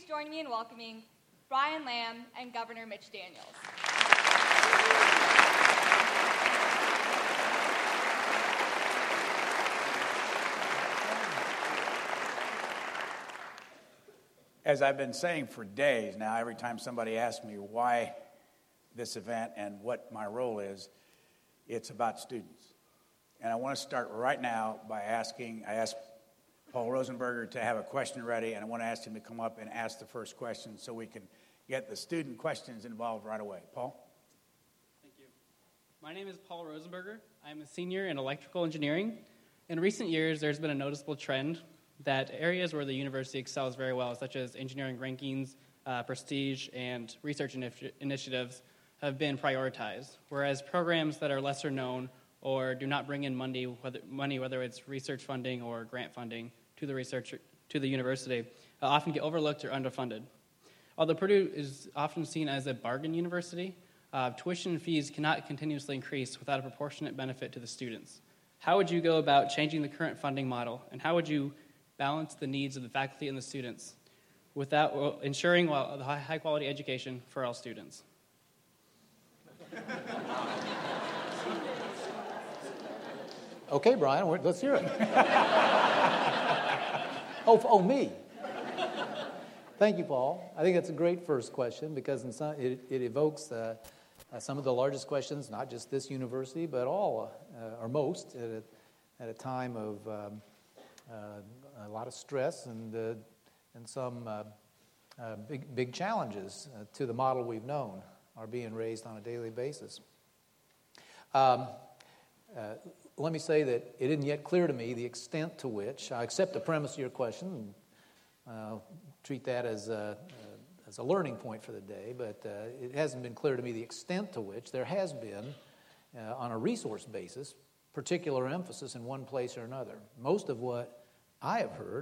join me in welcoming Brian Lamb and Governor Mitch Daniels. As I've been saying for days now, every time somebody asks me why this event and what my role is, it's about students. And I want to start right now by I asked Paul Rosenberger to have a question ready, and I want to ask him to come up and ask the first question so we can get the student questions involved right away. Paul? Thank you. My name is Paul Rosenberger. I'm a senior in electrical engineering. In recent years, there's been a noticeable trend that areas where the university excels very well, such as engineering rankings, prestige, and research initiatives, have been prioritized, whereas programs that are lesser known or do not bring in money, whether it's research funding or grant funding to the university, often get overlooked or underfunded. Although Purdue is often seen as a bargain university, tuition fees cannot continuously increase without a proportionate benefit to the students. How would you go about changing the current funding model, and how would you balance the needs of the faculty and the students without ensuring the high-quality education for all students? Okay, Brian, let's hear it. Oh, me. Thank you, Paul. I think that's a great first question because it evokes some of the largest questions, not just this university, but all, or most, at a time of a lot of stress and some big challenges to the model we've known are being raised on a daily basis. Let me say that it isn't yet clear to me the extent to which, I accept the premise of your question, and treat that as a learning point for the day, but it hasn't been clear to me the extent to which there has been, on a resource basis, particular emphasis in one place or another. Most of what I have heard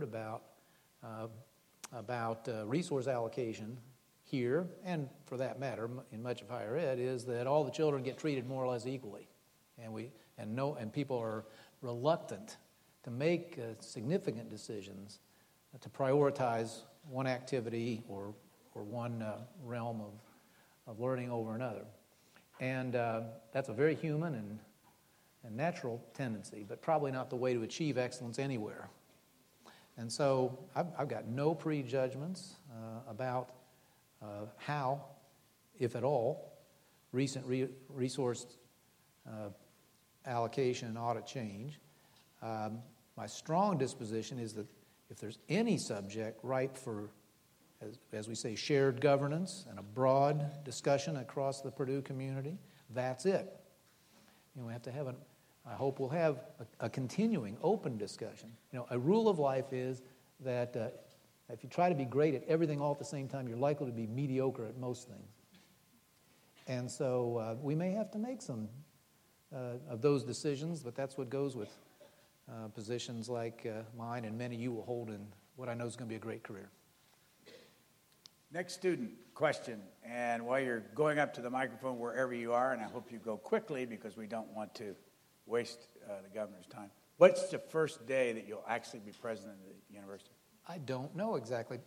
about resource allocation here, and for that matter, in much of higher ed, is that all the children get treated more or less equally, and people are reluctant to make significant decisions to prioritize one activity or one realm of learning over another, and that's a very human and natural tendency, but probably not the way to achieve excellence anywhere. And so I've got no prejudgments about how, if at all, recent resource allocation ought to change. My strong disposition is that if there's any subject ripe for, as we say, shared governance and a broad discussion across the Purdue community, that's it. We have to have I hope we'll have a continuing, open discussion. A rule of life is that if you try to be great at everything all at the same time, you're likely to be mediocre at most things. And so we may have to make some of those decisions, but that's what goes with positions like mine, and many you will hold in what I know is going to be a great career. Next student question, and while you're going up to the microphone wherever you are, and I hope you go quickly because we don't want to waste the governor's time. What's the first day that you'll actually be president of the university? I don't know exactly.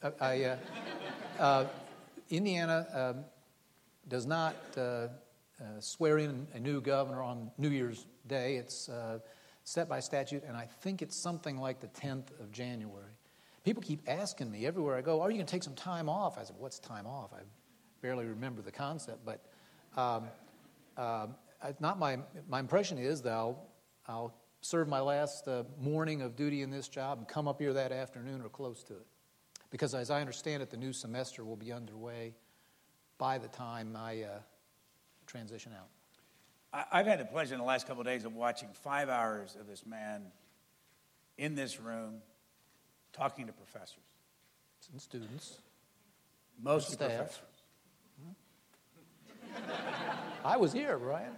Indiana does not swear in a new governor on New Year's Day. It's set by statute, and I think it's something like the 10th of January. People keep asking me everywhere I go, are you going to take some time off? I said, what's time off? I barely remember the concept, but not my impression is that I'll serve my last morning of duty in this job and come up here that afternoon or close to it. Because as I understand it, the new semester will be underway by the time I transition out. I've had the pleasure in the last couple of days of watching 5 hours of this man in this room talking to professors. And students. Most staff. Professors. I was here, Brian.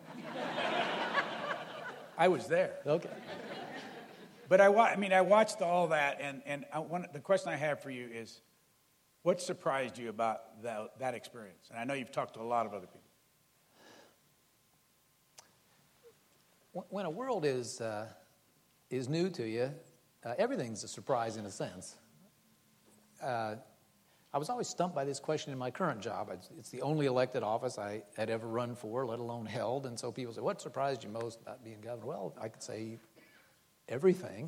I was there. Okay. But I watched all that, and the question I have for you is, what surprised you about that experience? And I know you've talked to a lot of other people. When a world is new to you, everything's a surprise in a sense. I was always stumped by this question in my current job. It's the only elected office I had ever run for, let alone held. And so people say, what surprised you most about being governor? Well, I could say everything.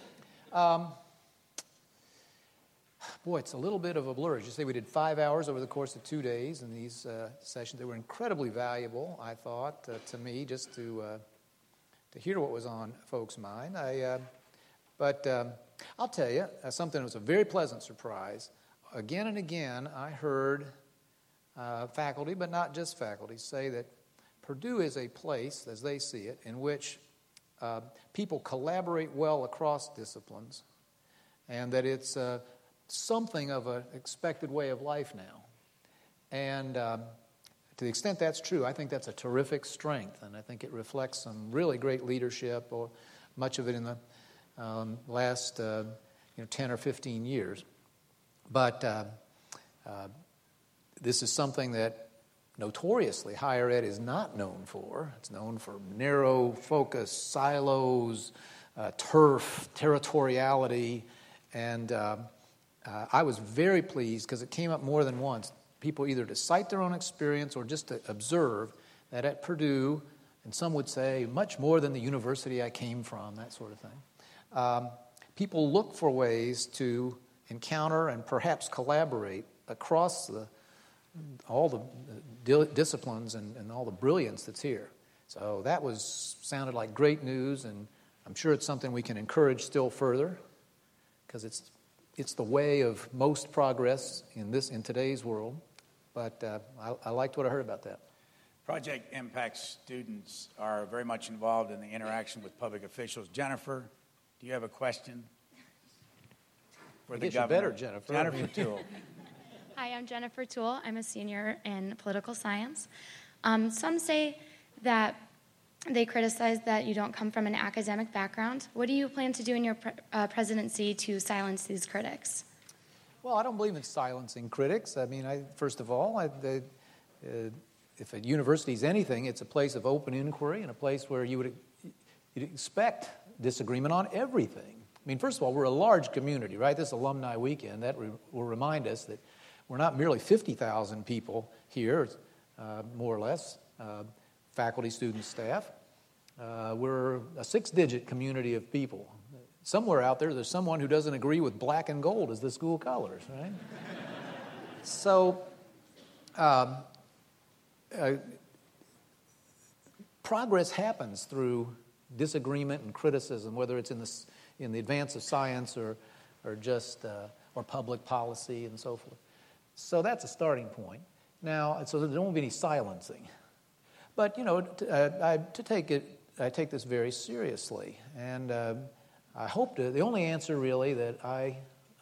Boy, it's a little bit of a blur. As you say, we did 5 hours over the course of 2 days in these sessions. They were incredibly valuable, I thought, to me, just to hear what was on folks' mind. But I'll tell you, something that was a very pleasant surprise. Again and again, I heard faculty, but not just faculty, say that Purdue is a place, as they see it, in which people collaborate well across disciplines, and that it's something of an expected way of life now. And to the extent that's true, I think that's a terrific strength, and I think it reflects some really great leadership, or much of it in the last 10 or 15 years. But this is something that notoriously higher ed is not known for. It's known for narrow focus, silos, turf, territoriality, and I was very pleased because it came up more than once. People either to cite their own experience or just to observe that at Purdue, and some would say much more than the university I came from, that sort of thing, people look for ways to encounter and perhaps collaborate across all the disciplines and all the brilliance that's here. So that sounded like great news, and I'm sure it's something we can encourage still further, because it's the way of most progress in today's world. But I liked what I heard about that. Project Impact students are very much involved in the interaction with public officials. Jennifer, do you have a question for the governor? Better, Jennifer. Jennifer Toole. Hi, I'm Jennifer Toole. I'm a senior in political science. Some say that they criticize that you don't come from an academic background. What do you plan to do in your presidency to silence these critics? Well, I don't believe in silencing critics. I mean, first of all, if a university is anything, it's a place of open inquiry and a place where you'd expect disagreement on everything. I mean, first of all, we're a large community, right? This alumni weekend, that will remind us that we're not merely 50,000 people here, more or less, faculty, students, staff. We're a 6-digit community of people. Somewhere out there's someone who doesn't agree with black and gold as the school colors, right? So, progress happens through disagreement and criticism, whether it's in the advance of science or just or public policy and so forth. So that's a starting point. Now, so there won't be any silencing. But I take this very seriously, and I hope the only answer really that I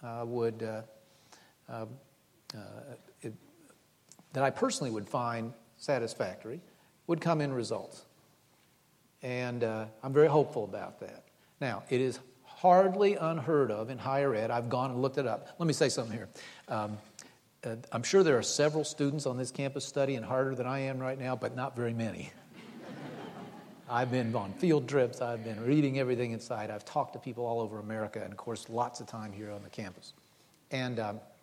that I personally would find satisfactory would come in results, and I'm very hopeful about that. Now, it is hardly unheard of in higher ed. I've gone and looked it up. Let me say something here. I'm sure there are several students on this campus studying harder than I am right now, but not very many. I've been on field trips. I've been reading everything inside. I've talked to people all over America, and, of course, lots of time here on the campus. And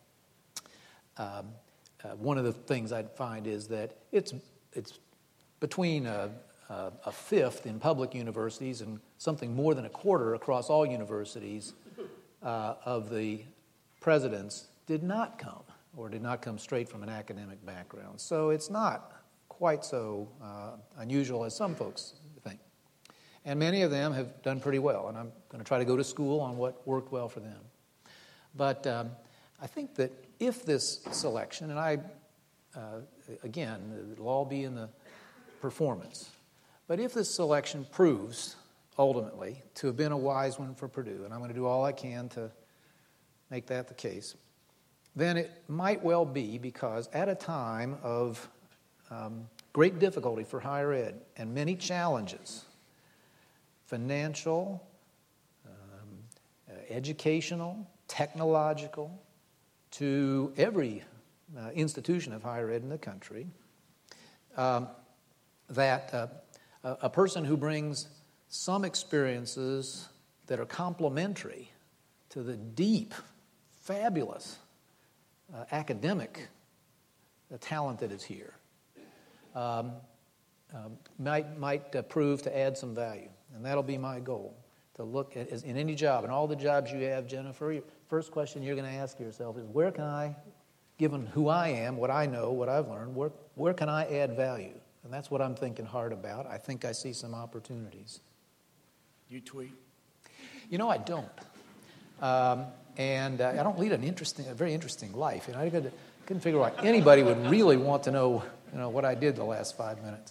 one of the things I'd find is that it's between a fifth in public universities and something more than a quarter across all universities of the presidents did not come straight from an academic background. So it's not quite so unusual as some folks think. And many of them have done pretty well, and I'm going to try to go to school on what worked well for them. But I think that if this selection, and again, it'll all be in the performance, but if this selection proves ultimately to have been a wise one for Purdue, and I'm going to do all I can to make that the case, then it might well be because at a time of great difficulty for higher ed and many challenges, financial, educational, technological, to every institution of higher ed in the country, that a person who brings some experiences that are complementary to the deep, fabulous academic talent that is here might prove to add some value. And that'll be my goal, to look at, in any job, and all the jobs you have, Jennifer, your first question you're going to ask yourself is, where can I, given who I am, what I know, what I've learned, where can I add value? And that's what I'm thinking hard about. I think I see some opportunities. You tweet? You know, I don't. And I don't lead a very interesting life. I couldn't figure out why anybody would really want to know, what I did the last 5 minutes.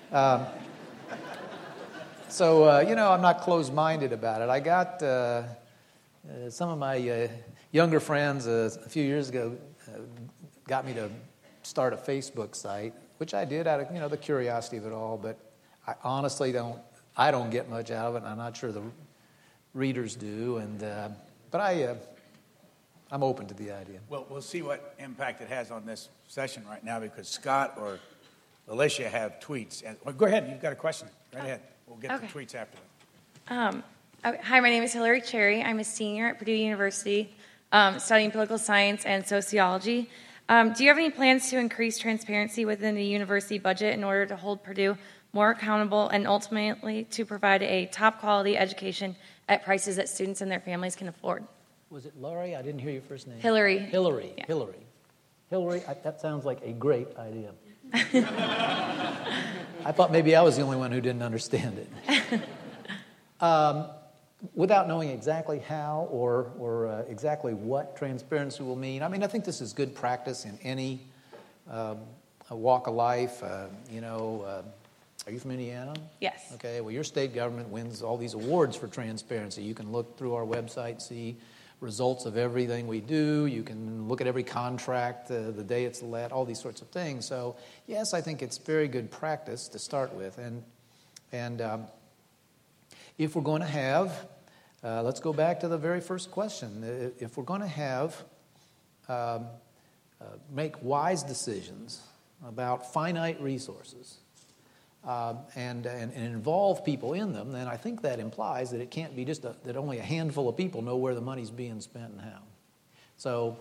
So, I'm not closed-minded about it. I got some of my younger friends a few years ago got me to start a Facebook site, which I did out of, the curiosity of it all, but I honestly don't get much out of it, and I'm not sure the readers do, but I'm open to the idea. Well, we'll see what impact it has on this session right now, because Scott or Alicia have tweets. Well, go ahead. You've got a question. Right ahead. We'll get the tweets after that. Hi, my name is Hillary Cherry. I'm a senior at Purdue University studying political science and sociology. Do you have any plans to increase transparency within the university budget in order to hold Purdue more accountable and ultimately to provide a top-quality education at prices that students and their families can afford? Was it Laurie? I didn't hear your first name. Hillary. Hillary. Yeah. Hillary, that sounds like a great idea. I thought maybe I was the only one who didn't understand it. Without knowing exactly how or exactly what transparency will mean, I think this is good practice in any walk of life. Are you from Indiana? Yes. Okay, well, your state government wins all these awards for transparency. You can look through our website, see results of everything we do. You can look at every contract, the day it's let, all these sorts of things. So, yes, I think it's very good practice to start with. And if we're going to have, let's go back to the very first question. If we're going to have, make wise decisions about finite resources, and involve people in them, then I think that implies that it can't be just that only a handful of people know where the money's being spent and how. So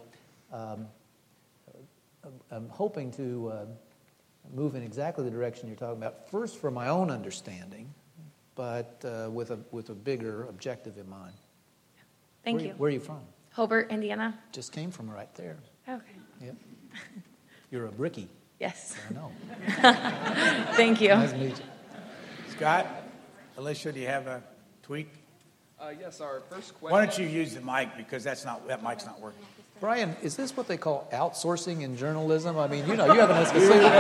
I'm hoping to move in exactly the direction you're talking about, first for my own understanding, but with a bigger objective in mind. Thank you. Where are you from? Hobart, Indiana. Just came from right there. Okay. Yep. You're a brickie. Yes. I know. Thank you. Nice to meet you. Scott, Alicia, do you have a tweet? Yes, our first question. Why don't you use the mic, because that mic's not working. Brian, is this what they call outsourcing in journalism? You haven't asked a single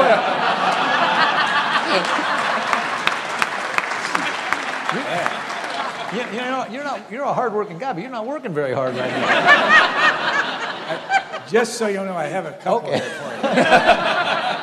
question. You're a hard-working guy, but you're not working very hard right now. Just so you know, I have a couple Okay. for you.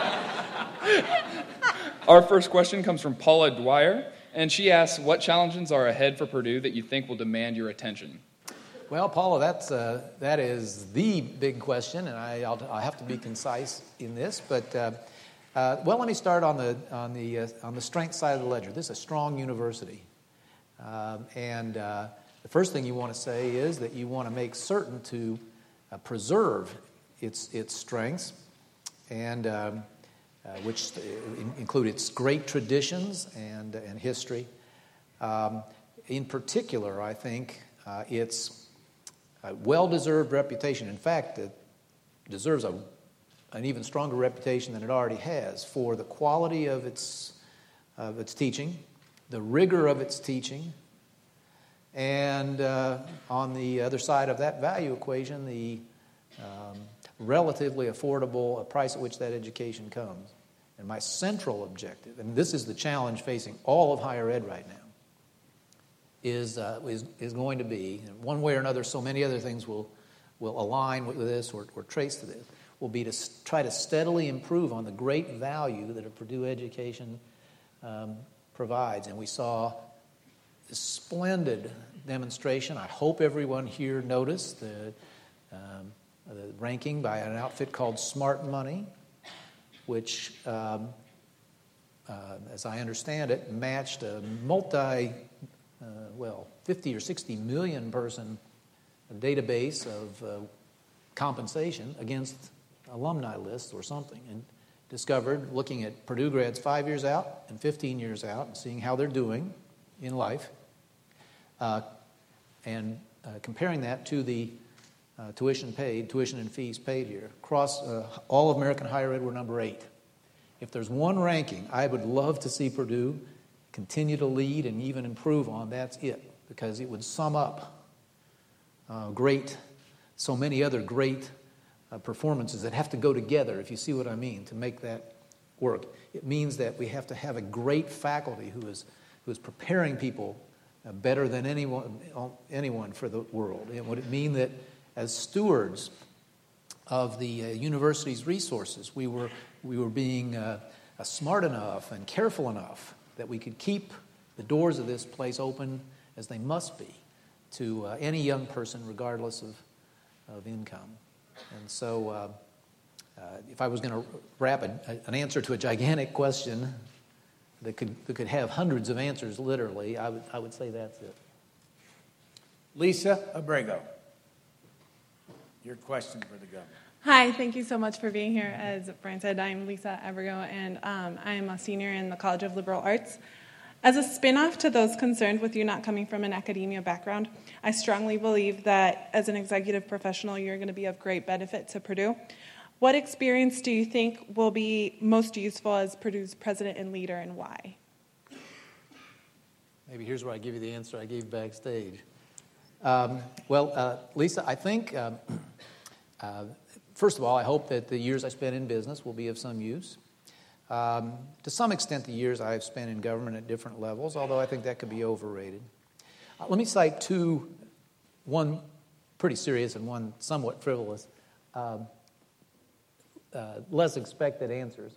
Our first question comes from Paula Dwyer, and she asks, what challenges are ahead for Purdue that you think will demand your attention? Well, Paula, that is the big question, and I'll have to be concise in this. But let me start on the strength side of the ledger. This is a strong university, and the first thing you want to say is that you want to make certain to preserve its strengths, and which include its great traditions and history. In particular, I think its well-deserved reputation. In fact, it deserves an even stronger reputation than it already has for the quality of its teaching, the rigor of its teaching, and on the other side of that value equation, the relatively affordable price at which that education comes. And my central objective, and this is the challenge facing all of higher ed right now, is going to be, in one way or another, so many other things will align with this or trace to this, will be to try to steadily improve on the great value that a Purdue education provides. And we saw this splendid demonstration. I hope everyone here noticed the ranking by an outfit called Smart Money, which, as I understand it, matched a 50 or 60 million person database of compensation against alumni lists or something, and discovered, looking at Purdue grads 5 years out and 15 years out and seeing how they're doing in life, and comparing that to the tuition and fees paid here. Across all of American higher ed, we're number 8. If there's one ranking I would love to see Purdue continue to lead and even improve on, that's it, because it would sum up so many other great performances that have to go together, if you see what I mean, to make that work. It means that we have to have a great faculty who is preparing people better than anyone for the world. It would mean that as stewards of the university's resources, we were being smart enough and careful enough that we could keep the doors of this place open as they must be to any young person, regardless of income. And so if I was going to wrap an answer to a gigantic question that could have hundreds of answers, literally, I would say that's it. Lisa Abrego, your question for the governor. Hi, thank you so much for being here. As Brian said, I'm Lisa Abrego, and I'm a senior in the College of Liberal Arts. As a spin-off to those concerned with you not coming from an academia background, I strongly believe that as an executive professional, you're going to be of great benefit to Purdue. What experience do you think will be most useful as Purdue's president and leader, and why? Maybe here's where I give you the answer I gave backstage. Lisa, I think, first of all, I hope that the years I spent in business will be of some use. To some extent, the years I've spent in government at different levels, although I think that could be overrated. Let me cite two, one pretty serious and one somewhat frivolous, less expected answers.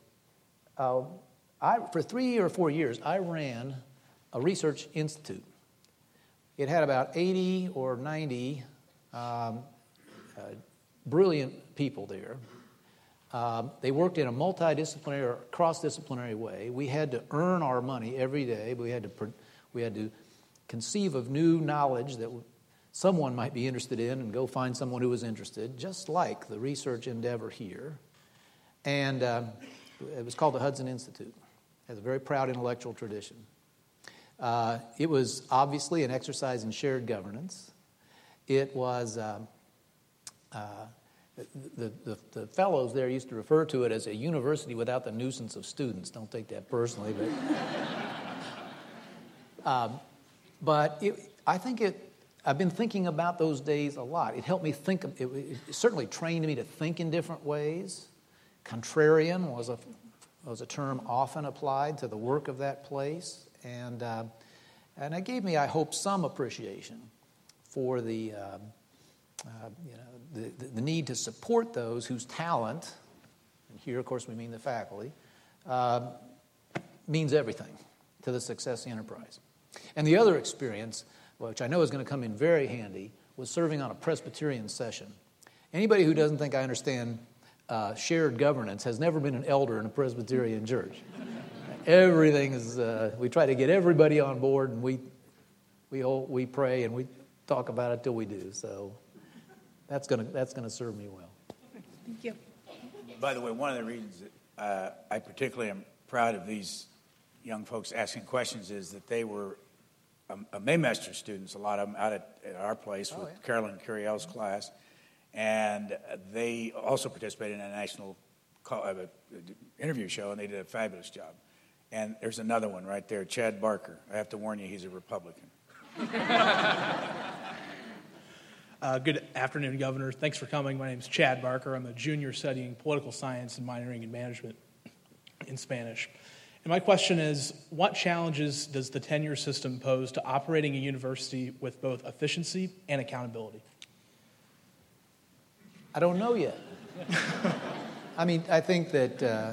For 3 or 4 years, I ran a research institute. It had about 80 or 90 brilliant people there. They worked in a multidisciplinary or cross-disciplinary way. We had to earn our money every day. We had to conceive of new knowledge that someone might be interested in and go find someone who was interested, just like the research endeavor here. And it was called the Hudson Institute. It has a very proud intellectual tradition. It was obviously an exercise in shared governance. It was... The fellows there used to refer to it as a university without the nuisance of students. Don't take that personally, but I think I've been thinking about those days a lot. It helped me think. It certainly trained me to think in different ways. Contrarian was a term often applied to the work of that place, and it gave me, I hope, some appreciation for the need to support those whose talent, and here, of course, we mean the faculty, means everything to the success of the enterprise. And the other experience, which I know is going to come in very handy, was serving on a Presbyterian session. Anybody who doesn't think I understand shared governance has never been an elder in a Presbyterian church. Everything is, we try to get everybody on board, and we pray and we talk about it till we do. So that's gonna serve me well. Thank you. By the way, one of the reasons that I particularly am proud of these young folks asking questions is that they were Maymester students, a lot of them out at our place with Carolyn Curiel's class, and they also participated in a national interview show, and they did a fabulous job. And there's another one right there, Chad Barker. I have to warn you, he's a Republican. Good afternoon, Governor. Thanks for coming. My name is Chad Barker. I'm a junior studying political science and minoring in management in Spanish. And my question is, what challenges does the tenure system pose to operating a university with both efficiency and accountability? I don't know yet. I mean, I think that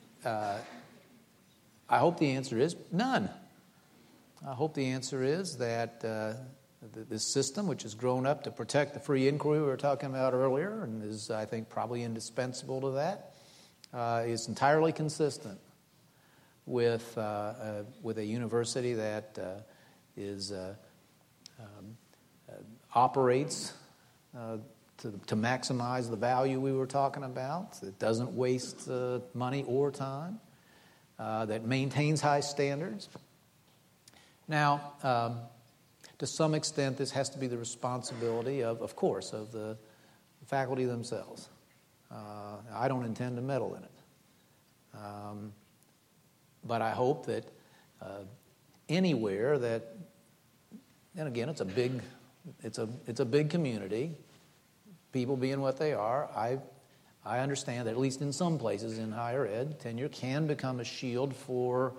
I hope the answer is none. I hope the answer is that this system, which has grown up to protect the free inquiry we were talking about earlier, and is, I think, probably indispensable to that, is entirely consistent with a university that operates to maximize the value we were talking about, that doesn't waste money or time, that maintains high standards. Now, to some extent, this has to be the responsibility of course, of the faculty themselves. I don't intend to meddle in it. But I hope that anywhere that, and again, it's a big community, people being what they are, I understand that at least in some places in higher ed, tenure can become a shield for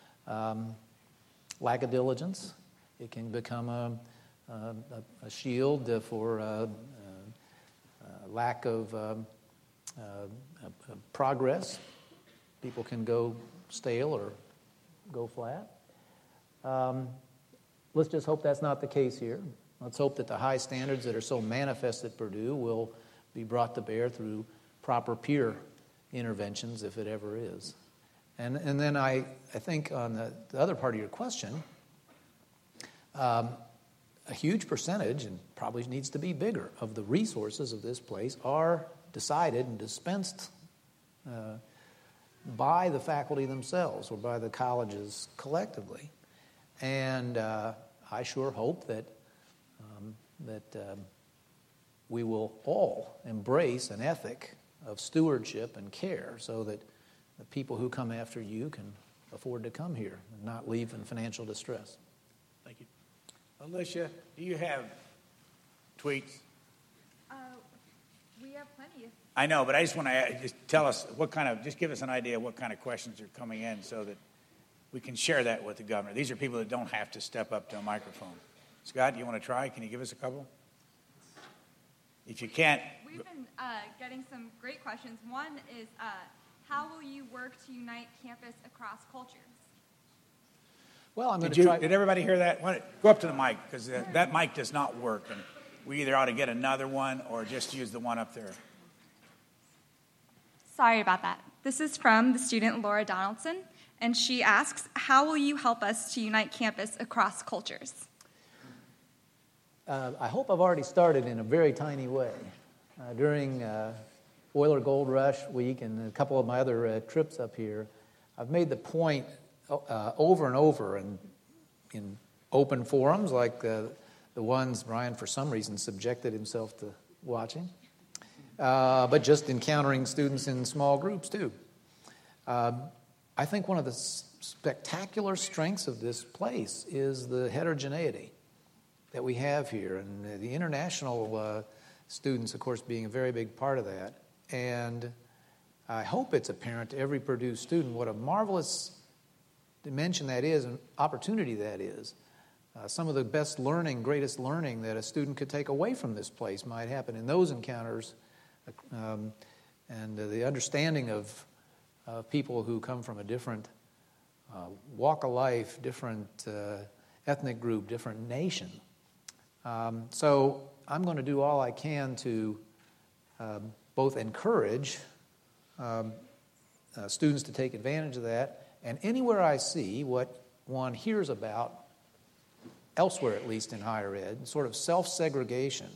lack of diligence. It can become a shield for lack of progress. People can go stale or go flat. Let's just hope that's not the case here. Let's hope that the high standards that are so manifest at Purdue will be brought to bear through proper peer interventions, if it ever is. And then I think on the other part of your question, a huge percentage, and probably needs to be bigger, of the resources of this place are decided and dispensed by the faculty themselves or by the colleges collectively. And I sure hope that we will all embrace an ethic of stewardship and care so that the people who come after you can afford to come here and not leave in financial distress. Thank you. Alicia, do you have tweets? We have plenty. I know, but I just want to just tell us just give us an idea of what kind of questions are coming in so that we can share that with the governor. These are people that don't have to step up to a microphone. Scott, you want to try? Can you give us a couple? If you can't. We've been getting some great questions. One is, how will you work to unite campus across cultures? Well, I'm going to try. Did everybody hear that? Go up to the mic, because that mic does not work. And we either ought to get another one or just use the one up there. Sorry about that. This is from the student Laura Donaldson, and she asks, how will you help us to unite campus across cultures? I hope I've already started in a very tiny way. During Euler Gold Rush Week and a couple of my other trips up here, I've made the point over and over in open forums like the ones Brian, for some reason, subjected himself to watching, but just encountering students in small groups, too. I think one of the spectacular strengths of this place is the heterogeneity that we have here, and the international students, of course, being a very big part of that. And I hope it's apparent to every Purdue student what a marvelous dimension that is, and opportunity that is. Some of the best learning, greatest learning that a student could take away from this place might happen in those encounters, and the understanding of people who come from a different walk of life, different ethnic group, different nation. So I'm going to do all I can to both encourage students to take advantage of that, and anywhere I see what one hears about, elsewhere at least in higher ed, sort of self-segregation,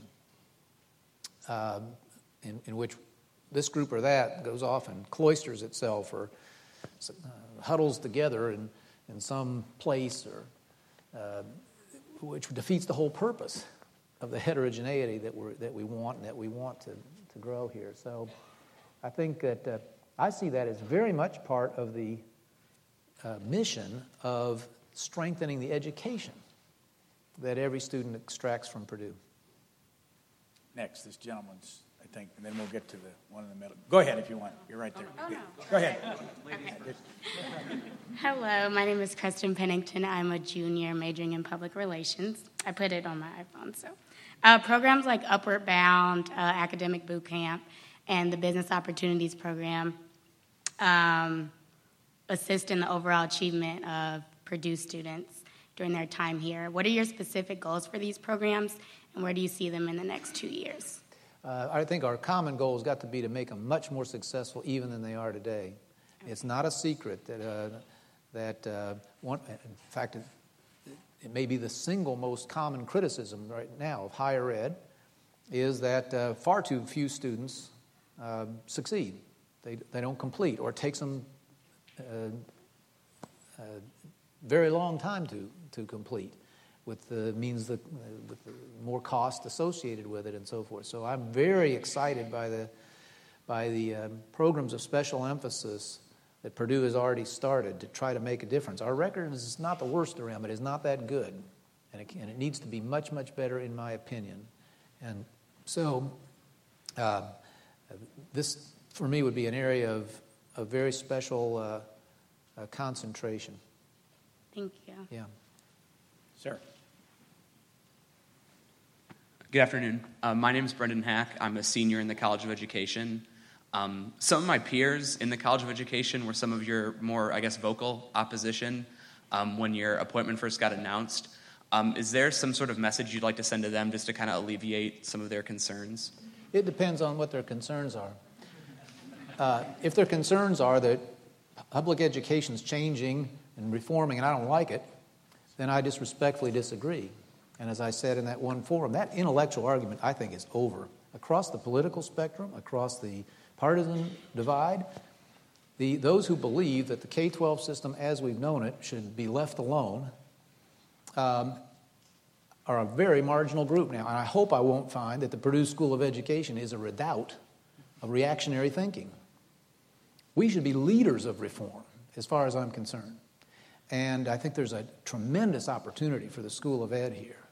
in which this group or that goes off and cloisters itself or huddles together in some place, or which defeats the whole purpose of the heterogeneity that we want to grow here. So I think that I see that as very much part of the mission of strengthening the education that every student extracts from Purdue. Next, this gentleman's, I think, and then we'll get to the one in the middle. Go ahead if you want. You're right there. Oh, no. Go ahead. Okay. Hello, my name is Kristen Pennington. I'm a junior majoring in public relations. I put it on my iPhone. So, programs like Upward Bound, Academic Boot Camp, and the Business Opportunities Program assist in the overall achievement of Purdue students during their time here. What are your specific goals for these programs, and where do you see them in the next 2 years? I think our common goal has got to be to make them much more successful even than they are today. It's not a secret that one, in fact, it may be the single most common criticism right now of higher ed is that far too few students succeed. They don't complete, or it takes them a very long time to complete, with the means with the more cost associated with it and so forth. So I'm very excited by the programs of special emphasis that Purdue has already started to try to make a difference. Our record is not the worst around, but it's not that good, and it needs to be much, much better, in my opinion. And so this, for me, would be an area of very special concentration. Thank you. Yeah. Sir. Good afternoon. My name is Brendan Hack. I'm a senior in the College of Education. Some of my peers in the College of Education were some of your more, I guess, vocal opposition when your appointment first got announced. Is there some sort of message you'd like to send to them just to kind of alleviate some of their concerns? It depends on what their concerns are. If their concerns are that public education's changing and reforming and I don't like it, then I just respectfully disagree. And as I said in that one forum, that intellectual argument, I think, is over. Across the political spectrum, across the partisan divide, those who believe that the K-12 system as we've known it should be left alone are a very marginal group now. And I hope I won't find that the Purdue School of Education is a redoubt of reactionary thinking. We should be leaders of reform, as far as I'm concerned. And I think there's a tremendous opportunity for the School of Ed here.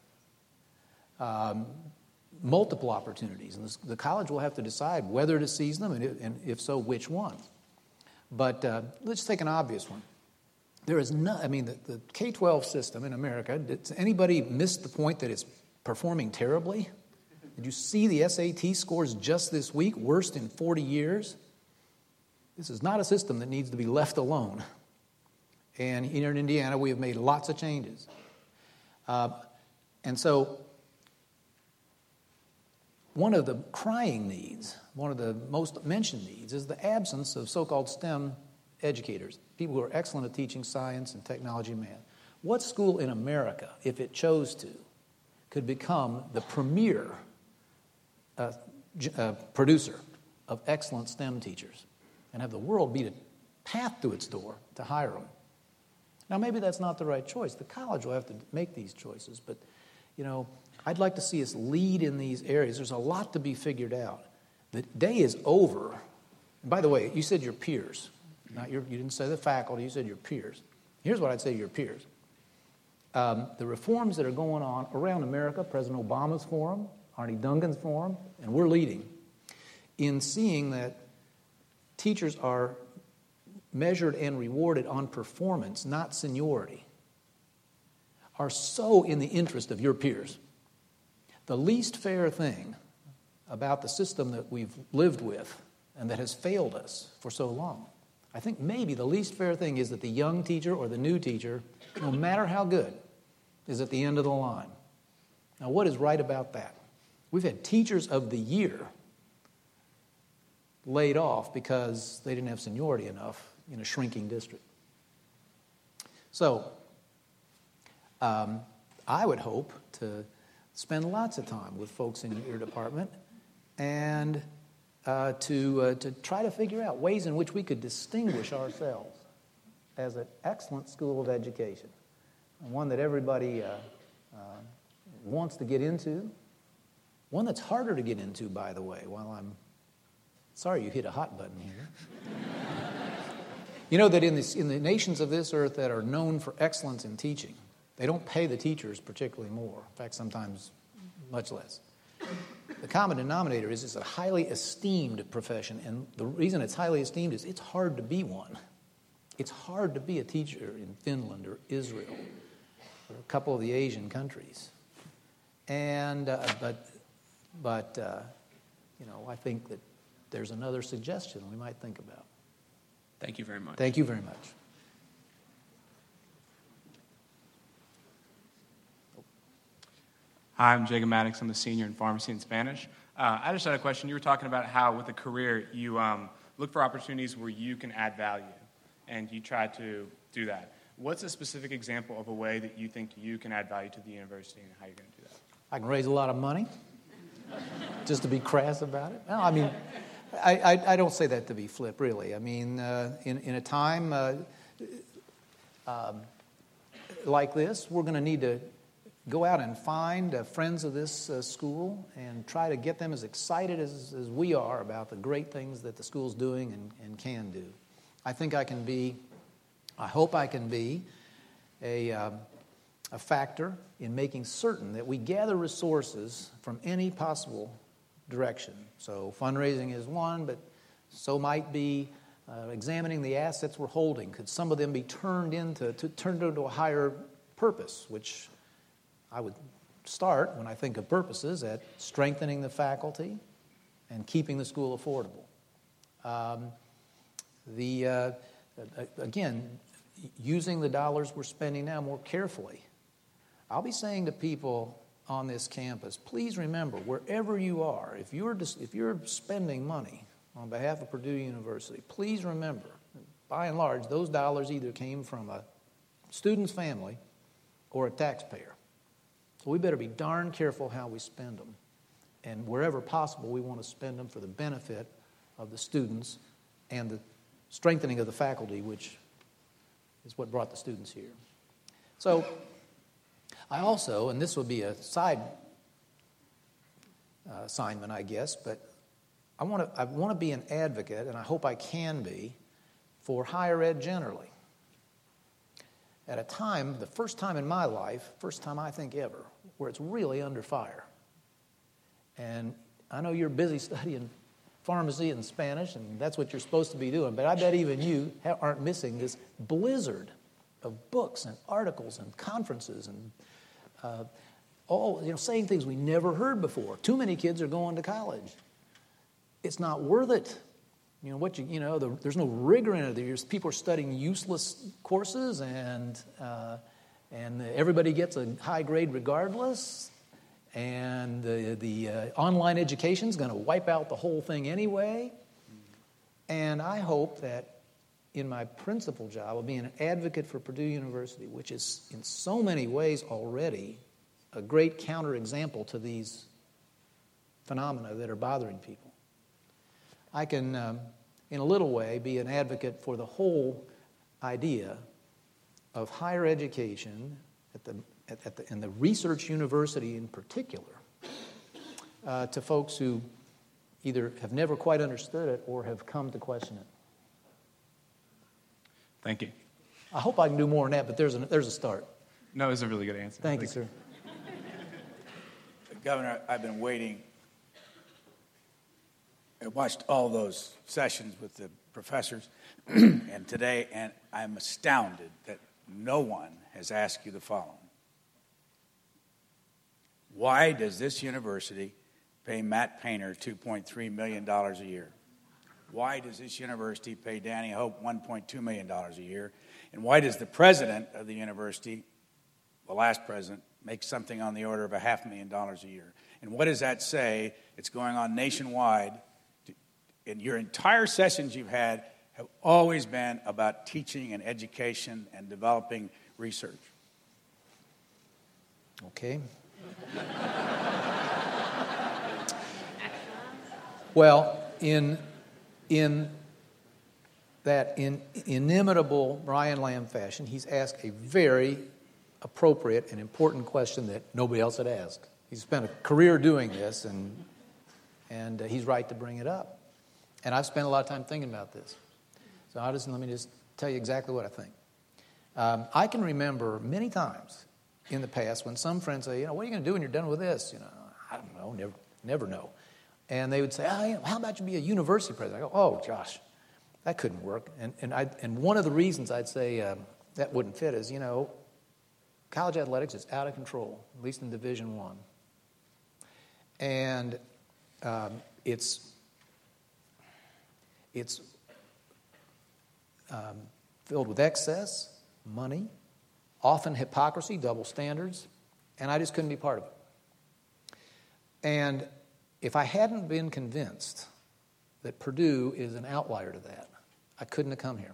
Multiple opportunities. And the college will have to decide whether to seize them, and if so, which one. But let's take an obvious one. There is the K-12 system in America, does anybody miss the point that it's performing terribly? Did you see the SAT scores just this week, worst in 40 years? This is not a system that needs to be left alone. And here in Indiana, we have made lots of changes. And so one of the crying needs, one of the most mentioned needs, is the absence of so-called STEM educators, people who are excellent at teaching science and technology and math. What school in America, if it chose to, could become the premier producer of excellent STEM teachers and have the world beat a path to its door to hire them? Now, maybe that's not the right choice. The college will have to make these choices, but, I'd like to see us lead in these areas. There's a lot to be figured out. The day is over. And by the way, you said your peers. You didn't say the faculty, you said your peers. Here's what I'd say to your peers. The reforms that are going on around America, President Obama's forum, Arnie Duncan's forum, and we're leading in seeing that teachers are measured and rewarded on performance, not seniority, are so in the interest of your peers. The least fair thing about the system that we've lived with and that has failed us for so long, I think maybe the least fair thing is that the young teacher or the new teacher, no matter how good, is at the end of the line. Now, what is right about that? We've had teachers of the year laid off because they didn't have seniority enough in a shrinking district. So, I would hope to spend lots of time with folks in your department and to try to figure out ways in which we could distinguish ourselves as an excellent school of education, one that everybody wants to get into, one that's harder to get into, by the way, while I'm sorry you hit a hot button here. You know that in the nations of this earth that are known for excellence in teaching, they don't pay the teachers particularly more. In fact, sometimes much less. The common denominator is it's a highly esteemed profession, and the reason it's highly esteemed is it's hard to be one. It's hard to be a teacher in Finland or Israel or a couple of the Asian countries. And but I think that there's another suggestion we might think about. Thank you very much. Thank you very much. Hi, I'm Jacob Maddox. I'm a senior in pharmacy and Spanish. I just had a question. You were talking about how with a career you look for opportunities where you can add value, and you try to do that. What's a specific example of a way that you think you can add value to the university, and how you're going to do that? I can raise a lot of money. just to be crass about it. No, I mean, I don't say that to be flip, really. I mean, in a time like this, we're going to need to go out and find friends of this school and try to get them as excited as we are about the great things that the school's doing and can do. I hope I can be a factor in making certain that we gather resources from any possible direction. So fundraising is one, but so might be examining the assets we're holding. Could some of them be turned into a higher purpose, which I would start, when I think of purposes, at strengthening the faculty and keeping the school affordable. Again, using the dollars we're spending now more carefully. I'll be saying to people on this campus, please remember, wherever you are, if you're spending money on behalf of Purdue University, please remember, by and large, those dollars either came from a student's family or a taxpayer. So we better be darn careful how we spend them. And wherever possible, we want to spend them for the benefit of the students and the strengthening of the faculty, which is what brought the students here. So I also, and this will be a side assignment, I guess, but I want to be an advocate, and I hope I can be, for higher ed generally. At a time, the first time in my life, first time I think ever, where it's really under fire. And I know you're busy studying pharmacy and Spanish, and that's what you're supposed to be doing, but I bet even you aren't missing this blizzard of books and articles and conferences and saying things we never heard before. Too many kids are going to college. It's not worth it. There's no rigor in it. People are studying useless courses, and everybody gets a high grade regardless. And the online education is going to wipe out the whole thing anyway. And I hope that in my principal job of being an advocate for Purdue University, which is in so many ways already a great counterexample to these phenomena that are bothering people, I can, in a little way, be an advocate for the whole idea of higher education and the research university in particular, to folks who either have never quite understood it or have come to question it. Thank you. I hope I can do more than that, but there's a start. No, it was a really good answer. Thank you, sir. Governor, I've been waiting. I watched all those sessions with the professors and today, and I'm astounded that no one has asked you the following. Why does this university pay Matt Painter $2.3 million a year? Why does this university pay Danny Hope $1.2 million a year? And why does the president of the university, the last president, make something on the order of $500,000 a year? And what does that say? It's going on nationwide. And your entire sessions you've had have always been about teaching and education and developing research. Okay. Well, in that inimitable Brian Lamb fashion, he's asked a very appropriate and important question that nobody else had asked. He's spent a career doing this, and he's right to bring it up. And I've spent a lot of time thinking about this. So let me just tell you exactly what I think. I can remember many times in the past when some friends say, what are you going to do when you're done with this? I don't know, never know. And they would say, how about you be a university president? I go, oh, Josh, that couldn't work. And one of the reasons I'd say that wouldn't fit is, college athletics is out of control, at least in Division I. And it's filled with excess, money, often hypocrisy, double standards, and I just couldn't be part of it. And if I hadn't been convinced that Purdue is an outlier to that, I couldn't have come here.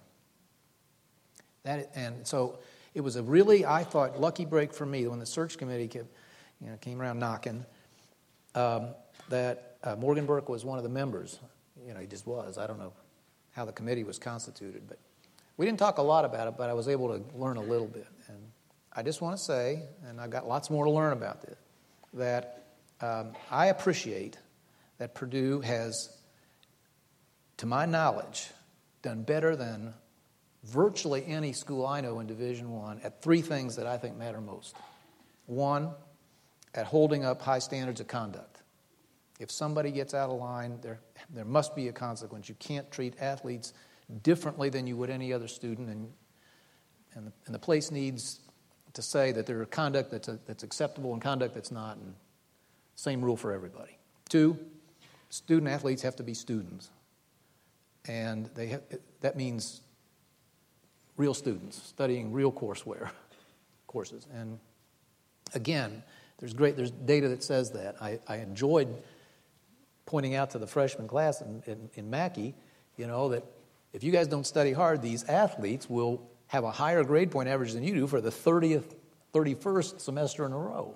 And so it was a really, I thought, lucky break for me when the search committee came around knocking. that Morgan Burke was one of the members. He just was. I don't know how the committee was constituted, but we didn't talk a lot about it, but I was able to learn a little bit. And I just want to say, and I've got lots more to learn about this, that I appreciate that Purdue has, to my knowledge, done better than virtually any school I know in Division I at three things that I think matter most. One, at holding up high standards of conduct. If somebody gets out of line, there must be a consequence. You can't treat athletes differently than you would any other student, and the place needs to say that there are conduct that's acceptable and conduct that's not, and same rule for everybody. Two, student athletes have to be students, and that means real students studying real courses. And again, there's data that says that. I enjoyed pointing out to the freshman class in Mackey, that if you guys don't study hard, these athletes will have a higher grade point average than you do for the 31st semester in a row.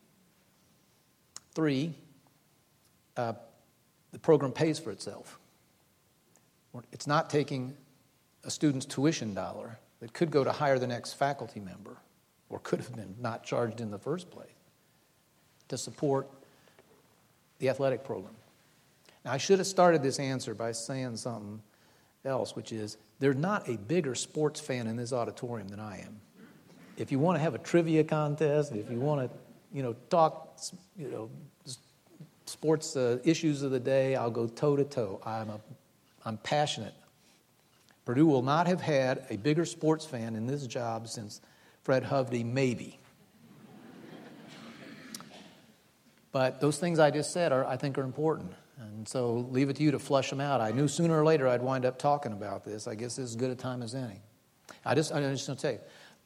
Three, the program pays for itself. It's not taking a student's tuition dollar that could go to hire the next faculty member, or could have been not charged in the first place, to support the athletic program. Now, I should have started this answer by saying something else, which is there's not a bigger sports fan in this auditorium than I am. If you want to have a trivia contest, if you want to, talk, sports issues of the day, I'll go toe to toe. I'm passionate. Purdue will not have had a bigger sports fan in this job since Fred Hovde, maybe. But those things I just said I think are important. And so leave it to you to flush them out. I knew sooner or later I'd wind up talking about this. I guess this is as good a time as any. I'm just going to tell you,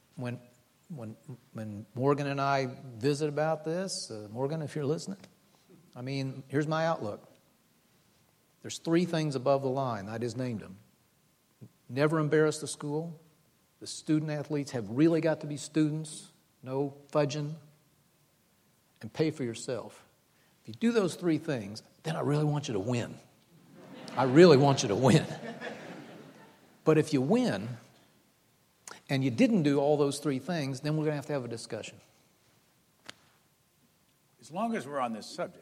when Morgan and I visit about this, Morgan, if you're listening, here's my outlook. There's three things above the line. I just named them. Never embarrass the school. The student athletes have really got to be students. No fudging. And pay for yourself. If you do those three things, then I really want you to win. I really want you to win. But if you win and you didn't do all those three things, then we're going to have a discussion. As long as we're on this subject.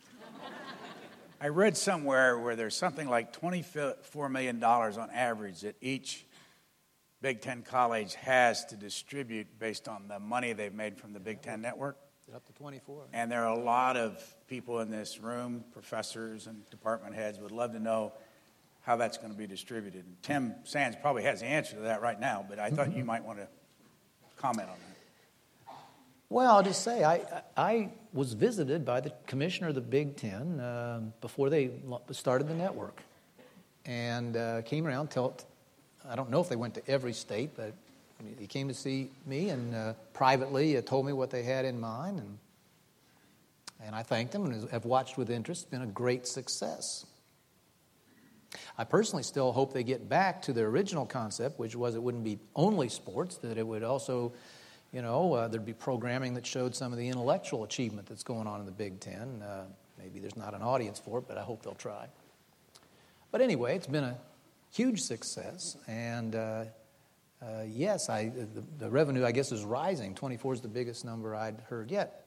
I read somewhere where there's something like $24 million on average that each Big Ten college has to distribute based on the money they've made from the Big Ten network. Up to 24. And there are a lot of people in this room, professors and department heads, would love to know how that's going to be distributed. And Tim Sands probably has the answer to that right now, but I thought you might want to comment on that. Well, I'll just say I was visited by the commissioner of the Big Ten before they started the network, and came around. I don't know if they went to every state, but he came to see me and privately told me what they had in mind, and I thanked him and have watched with interest. It's been a great success. I personally still hope they get back to their original concept, which was it wouldn't be only sports, that it would also, there'd be programming that showed some of the intellectual achievement that's going on in the Big Ten. Maybe there's not an audience for it, but I hope they'll try. But anyway, it's been a huge success, and yes, the revenue, I guess, is rising. 24 is the biggest number I'd heard yet.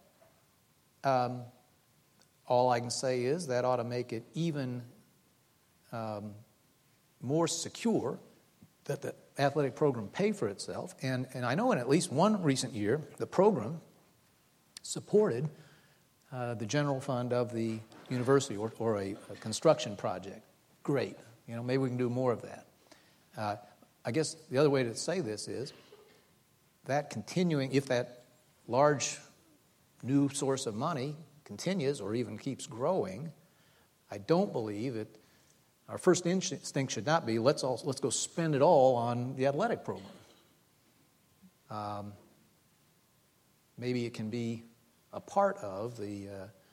All I can say is that ought to make it even more secure that the athletic program pay for itself. And I know in at least one recent year, the program supported the general fund of the university or a construction project. Great. Maybe we can do more of that. I guess the other way to say this is that continuing, if that large new source of money continues or even keeps growing, I don't believe it. Our first instinct should not be let's go spend it all on the athletic program. Maybe it can be a part of the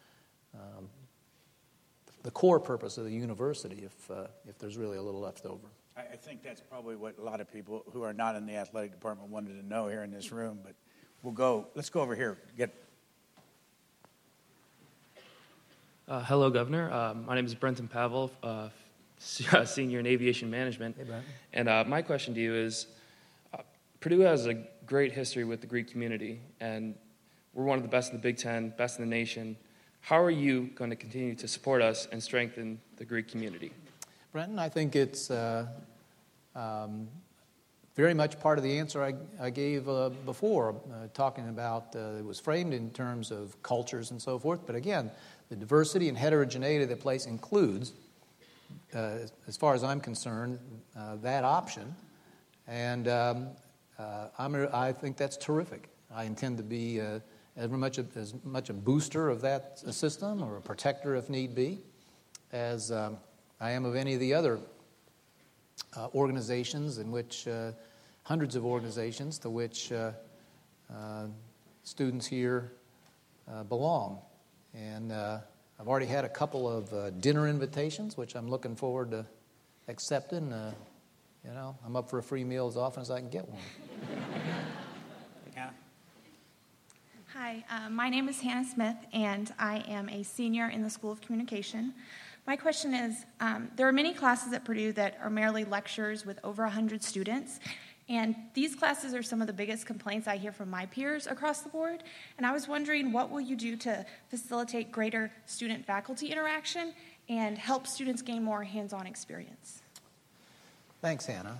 core purpose of the university if there's really a little left over. I think that's probably what a lot of people who are not in the athletic department wanted to know here in this room, but let's go over here. Hello, Governor. My name is Brenton Pavel, senior in aviation management. Hey, Brent. And my question to you is, Purdue has a great history with the Greek community, and we're one of the best in the Big Ten, best in the nation. How are you going to continue to support us and strengthen the Greek community? Brenton, I think it's very much part of the answer I gave before, talking about it was framed in terms of cultures and so forth. But again, the diversity and heterogeneity of the place includes, as far as I'm concerned, that option. And I think that's terrific. I intend to be as much a booster of that system, or a protector if need be, as I am of any of the other organizations in which, hundreds of organizations to which students here belong. And I've already had a couple of dinner invitations, which I'm looking forward to accepting. I'm up for a free meal as often as I can get one. Hi, my name is Hannah Smith, and I am a senior in the School of Communication. My question is, there are many classes at Purdue that are merely lectures with over 100 students, and these classes are some of the biggest complaints I hear from my peers across the board, and I was wondering, what will you do to facilitate greater student-faculty interaction and help students gain more hands-on experience? Thanks, Hannah.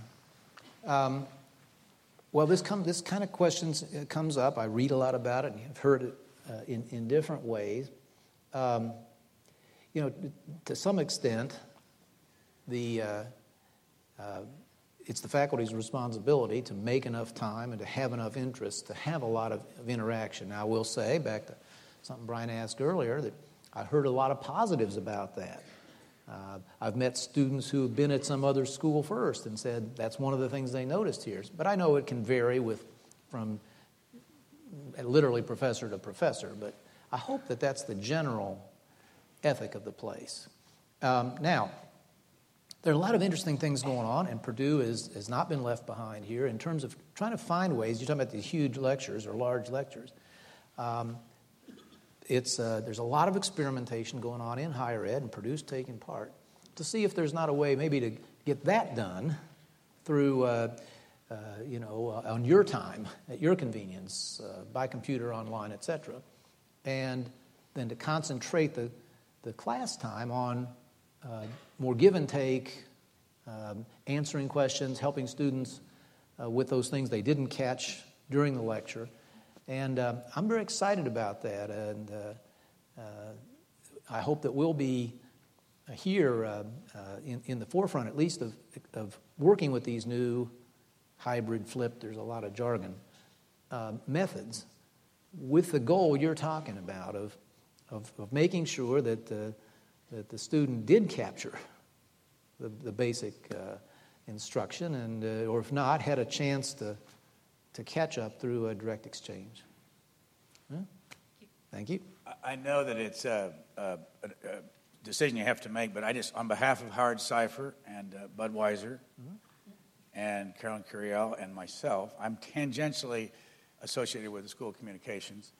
Well, this kind of questions comes up. I read a lot about it, and I've heard it in different ways. To some extent, it's the faculty's responsibility to make enough time and to have enough interest to have a lot of interaction. Now, I will say, back to something Brian asked earlier, that I heard a lot of positives about that. I've met students who have been at some other school first and said that's one of the things they noticed here. But I know it can vary from literally professor to professor. But I hope that that's the general ethic of the place. Now, there are a lot of interesting things going on, and Purdue has not been left behind here in terms of trying to find ways. You're talking about these huge lectures or large lectures. There's a lot of experimentation going on in higher ed, and Purdue's taking part, to see if there's not a way maybe to get that done through, on your time, at your convenience, by computer, online, etc., and then to concentrate the class time on more give and take, answering questions, helping students with those things they didn't catch during the lecture. And I'm very excited about that, and I hope that we'll be here in the forefront, at least, of working with these new hybrid, flipped, there's a lot of jargon, methods, with the goal you're talking about of making sure that the student did capture the basic instruction, and or if not, had a chance to catch up through a direct exchange. Thank you. I know that it's a decision you have to make, but I just, on behalf of Howard Seifer and Budweiser and Carolyn Curiel and myself, I'm tangentially associated with the School of Communications.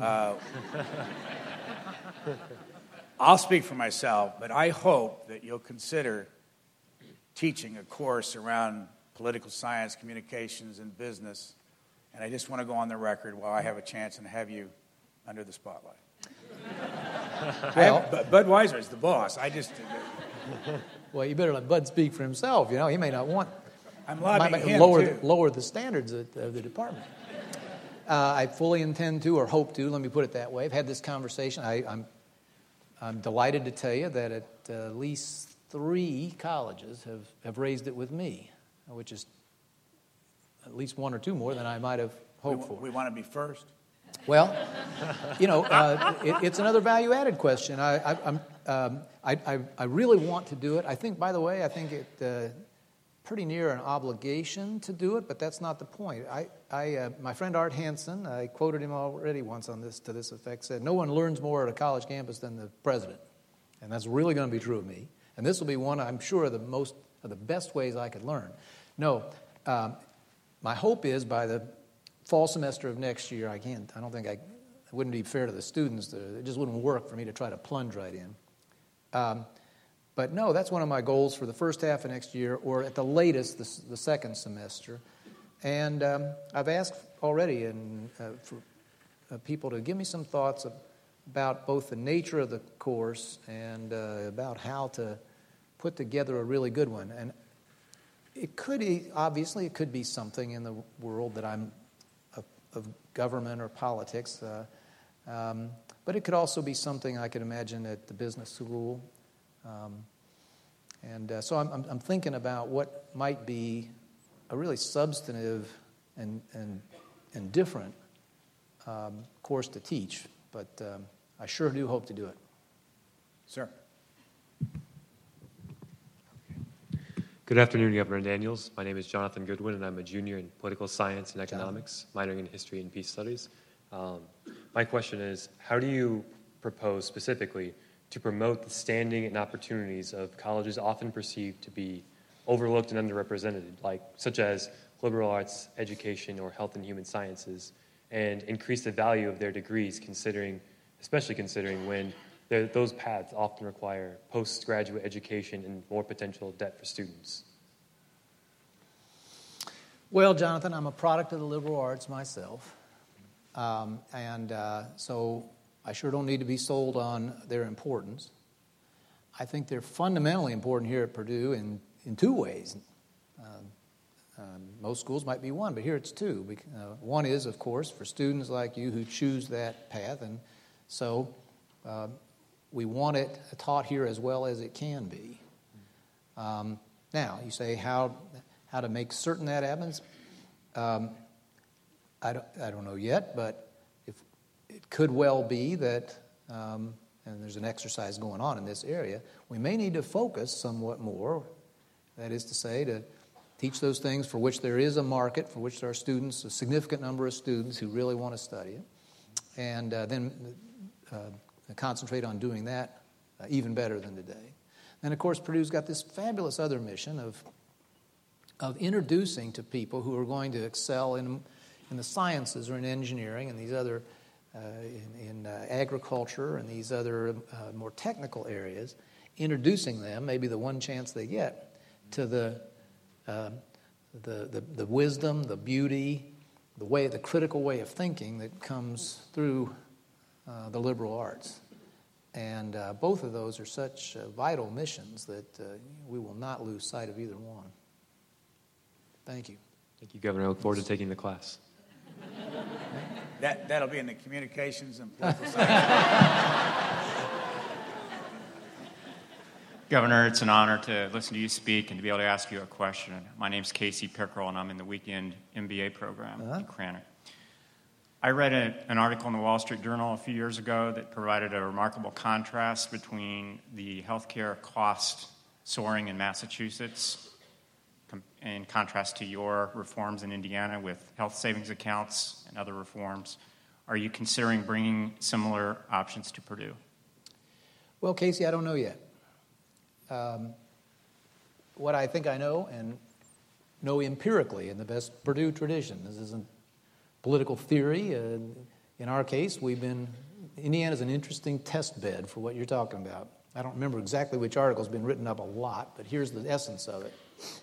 I'll speak for myself, but I hope that you'll consider teaching a course around political science, communications, and business. And I just want to go on the record while I have a chance and have you under the spotlight. Well, Budweiser is the boss. Well, you better let Bud speak for himself. He may not want. I'm lobbying him lower the standards of the department. I fully intend to, or hope to. Let me put it that way. I've had this conversation. I'm delighted to tell you that at least 3 colleges have raised it with me, which is at least 1 or 2 more than I might have hoped for. We want to be first. Well, it's another value-added question. I really want to do it. I think, by the way, it pretty near an obligation to do it, but that's not the point. My friend Art Hansen, I quoted him already once to this effect, said, "No one learns more at a college campus than the president," and that's really going to be true of me. And this will be one, I'm sure, of the best ways I could learn. No, my hope is by the fall semester of next year, I don't think it wouldn't be fair to the students. It just wouldn't work for me to try to plunge right in. But no, that's one of my goals for the first half of next year, or at the latest, the second semester. And I've asked already for people to give me some thoughts about both the nature of the course and about how to put together a really good one. And it could obviously it could be something in the world that I'm of government or politics, but it could also be something I could imagine at the business school. So I'm thinking about what might be a really substantive and different course to teach, but I sure do hope to do it. Sir. Good afternoon, Governor Daniels. My name is Jonathan Goodwin, and I'm a junior in political science and economics, minoring in history and peace studies. My question is, how do you propose specifically to promote the standing and opportunities of colleges often perceived to be overlooked and underrepresented, such as liberal arts, education, or health and human sciences, and increase the value of their degrees, especially considering when those paths often require postgraduate education and more potential debt for students? Well, Jonathan, I'm a product of the liberal arts myself, so I sure don't need to be sold on their importance. I think they're fundamentally important here at Purdue in two ways. Most schools might be one, but here it's two. One is, of course, for students like you who choose that path, and so we want it taught here as well as it can be. Now, you say how to make certain that happens. I don't know yet, but it could well be that, and there's an exercise going on in this area, we may need to focus somewhat more, that is to say, to teach those things for which there is a market, for which there are students, a significant number of students who really want to study it, and then concentrate on doing that even better than today. And of course, Purdue's got this fabulous other mission of introducing to people who are going to excel in the sciences or in engineering and these other in agriculture and these other more technical areas, introducing them, maybe the one chance they get, to the wisdom, the beauty, the critical way of thinking that comes through the liberal arts. And both of those are such vital missions that we will not lose sight of either one. Thank you. Thank you, Governor. I look forward to taking the class. That'll be in the communications and political science. Governor, it's an honor to listen to you speak and to be able to ask you a question. My name's Casey Pickrell, and I'm in the weekend MBA program at Krannert. I read an article in the Wall Street Journal a few years ago that provided a remarkable contrast between the healthcare cost soaring in Massachusetts in contrast to your reforms in Indiana with health savings accounts and other reforms. Are you considering bringing similar options to Purdue? Well, Casey, I don't know yet. What I think I know, and know empirically in the best Purdue tradition, this isn't political theory. In our case, Indiana's an interesting test bed for what you're talking about. I don't remember exactly which article's been written up a lot, but here's the essence of it.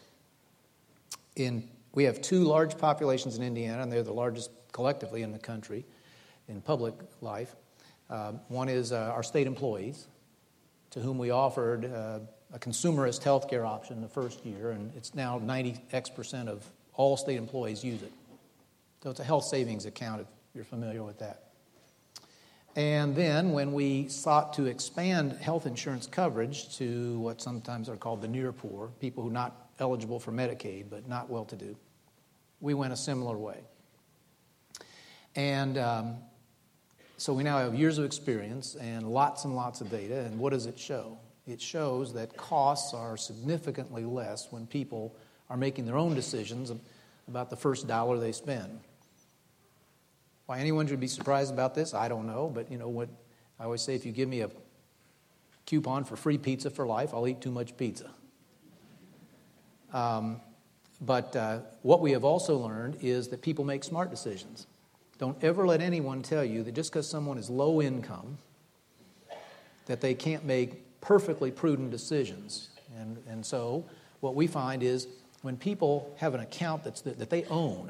We have two large populations in Indiana, and they're the largest collectively in the country in public life. One is our state employees, to whom we offered a consumerist health care option the first year, and it's now 90% of all state employees use it. So it's a health savings account, if you're familiar with that. And then when we sought to expand health insurance coverage to what sometimes are called the near poor, people who are not eligible for Medicaid but not well-to-do, we went a similar way. And so we now have years of experience and lots of data, and what does it show? It shows that costs are significantly less when people are making their own decisions about the first dollar they spend. Why anyone should be surprised about this, I don't know, but you know what I always say, if you give me a coupon for free pizza for life, I'll eat too much pizza. But what we have also learned is that people make smart decisions. Don't ever let anyone tell you that just because someone is low income, that they can't make perfectly prudent decisions. And so what we find is when people have an account that they own,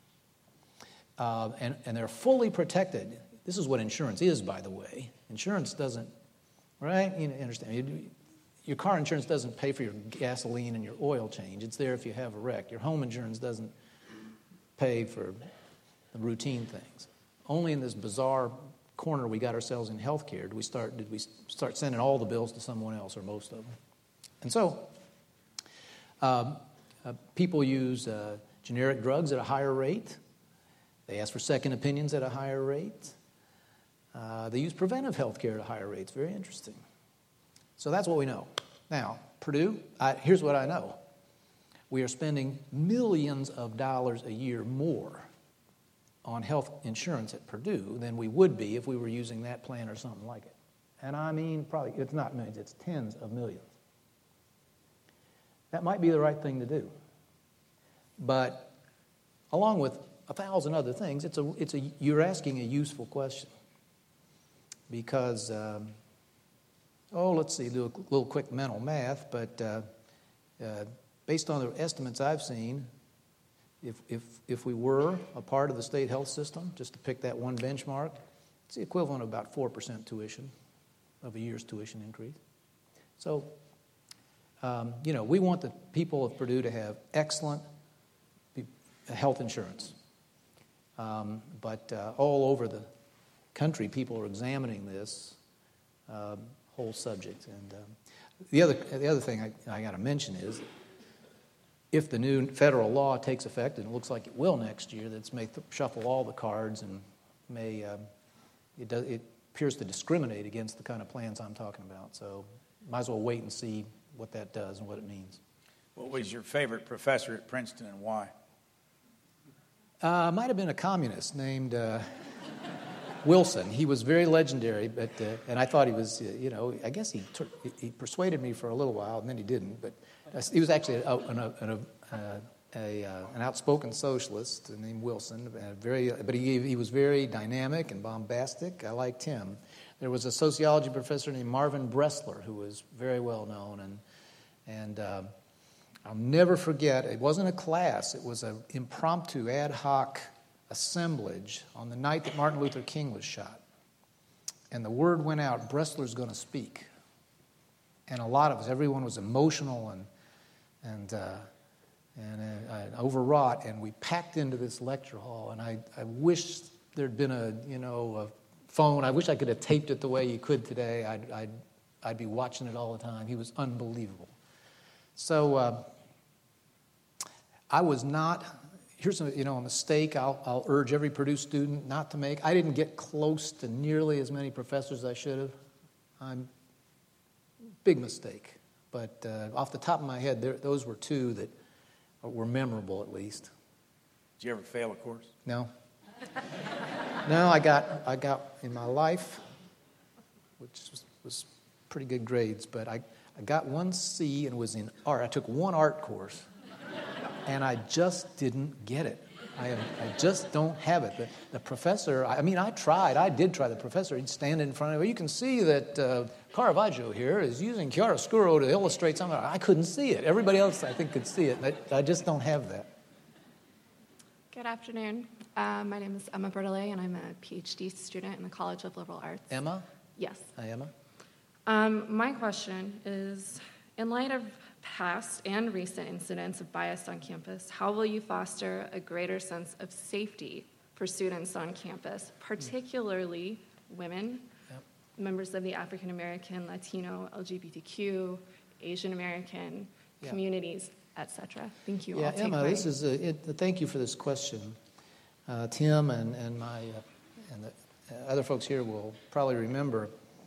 and they're fully protected. This is what insurance is, by the way. Insurance doesn't, right? You understand. Your car insurance doesn't pay for your gasoline and your oil change. It's there if you have a wreck. Your home insurance doesn't pay for the routine things. Only in this bizarre corner we got ourselves in healthcare did we start sending all the bills to someone else, or most of them. And so people use generic drugs at a higher rate. They ask for second opinions at a higher rate. They use preventive health care at a higher rate. It's very interesting. So that's what we know. Now, Purdue, here's what I know. We are spending millions of dollars a year more on health insurance at Purdue than we would be if we were using that plan or something like it. And I mean, probably, it's not millions, it's tens of millions. That might be the right thing to do. But along with 1,000 other things, you're asking a useful question. Because, let's see, do a little quick mental math, but based on the estimates I've seen, if we were a part of the state health system, just to pick that one benchmark, it's the equivalent of about 4% tuition, of a year's tuition increase. So, we want the people of Purdue to have excellent health insurance. But all over the country, people are examining this whole subject. And the other thing I got to mention is, if the new federal law takes effect, and it looks like it will next year, that may shuffle all the cards and it appears to discriminate against the kind of plans I'm talking about. So might as well wait and see what that does and what it means. What was your favorite professor at Princeton and why? Might have been a communist named Wilson. He was very legendary, but and I thought he was, I guess he persuaded me for a little while, and then he didn't. But he was actually an outspoken socialist named Wilson. But he was very dynamic and bombastic. I liked him. There was a sociology professor named Marvin Bressler who was very well known, and I'll never forget, it wasn't a class, it was an impromptu ad hoc assemblage on the night that Martin Luther King was shot. And the word went out, Bressler's going to speak. And a lot of us, everyone was emotional and overwrought, and we packed into this lecture hall, and I wish there'd been a phone. I wish I could have taped it the way you could today. I'd be watching it all the time. He was unbelievable. So I was not, here's a mistake I'll urge every Purdue student not to make. I didn't get close to nearly as many professors as I should have. Big mistake. But off the top of my head, those were two that were memorable at least. Did you ever fail a course? No. No, I got in my life, which was pretty good grades, but I got one C and was in art. I took one art course, and I just didn't get it. I just don't have it. The professor, I did try. The professor, he'd stand in front of me. You can see that Caravaggio here is using chiaroscuro to illustrate something. I couldn't see it. Everybody else, I think, could see it. I just don't have that. Good afternoon. My name is Emma Bertollet, and I'm a PhD student in the College of Liberal Arts. Emma? Yes. Hi, Emma. My question is, in light of past and recent incidents of bias on campus, how will you foster a greater sense of safety for students on campus, particularly women, members of the African American, Latino, LGBTQ, Asian American communities, etc.? Thank you. Yeah, Emma, this is thank you for this question. Tim and the other folks here will probably remember.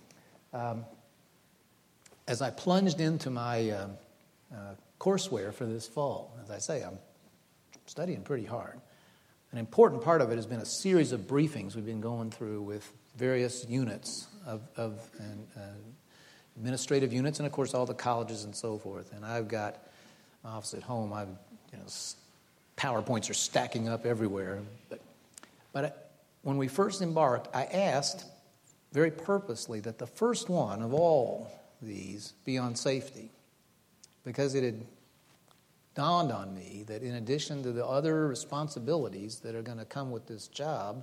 As I plunged into my courseware for this fall, as I say, I'm studying pretty hard. An important part of it has been a series of briefings we've been going through with various units of administrative units, and of course all the colleges and so forth. And I've got my office at home. PowerPoints are stacking up everywhere. But when we first embarked, I asked very purposely that the first one of all these be on safety, because it had dawned on me that in addition to the other responsibilities that are going to come with this job,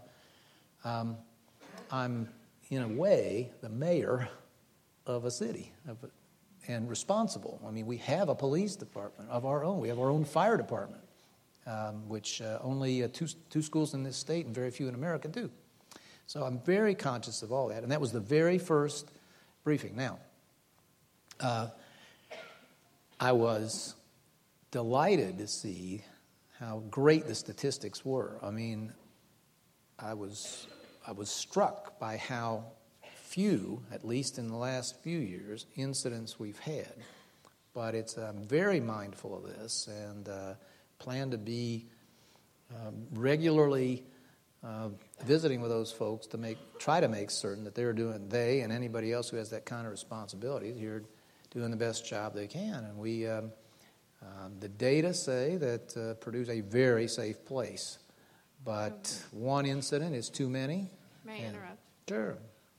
I'm, in a way, the mayor of a city and responsible. I mean, we have a police department of our own. We have our own fire department, which only two schools in this state and very few in America do. So I'm very conscious of all that. And that was the very first briefing. Now, I was delighted to see how great the statistics were. I mean, I was struck by how few, at least in the last few years, incidents we've had. But I'm very mindful of this and plan to be regularly visiting with those folks to try to make certain that they and anybody else who has that kind of responsibility here doing the best job they can. And we, the data say that Purdue's a very safe place, but one incident is too many. May I interrupt? Sure.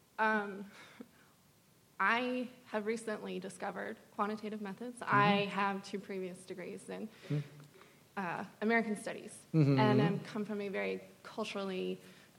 I have recently discovered quantitative methods. Mm-hmm. I have 2 previous degrees in American Studies, mm-hmm. and I come from a very cultural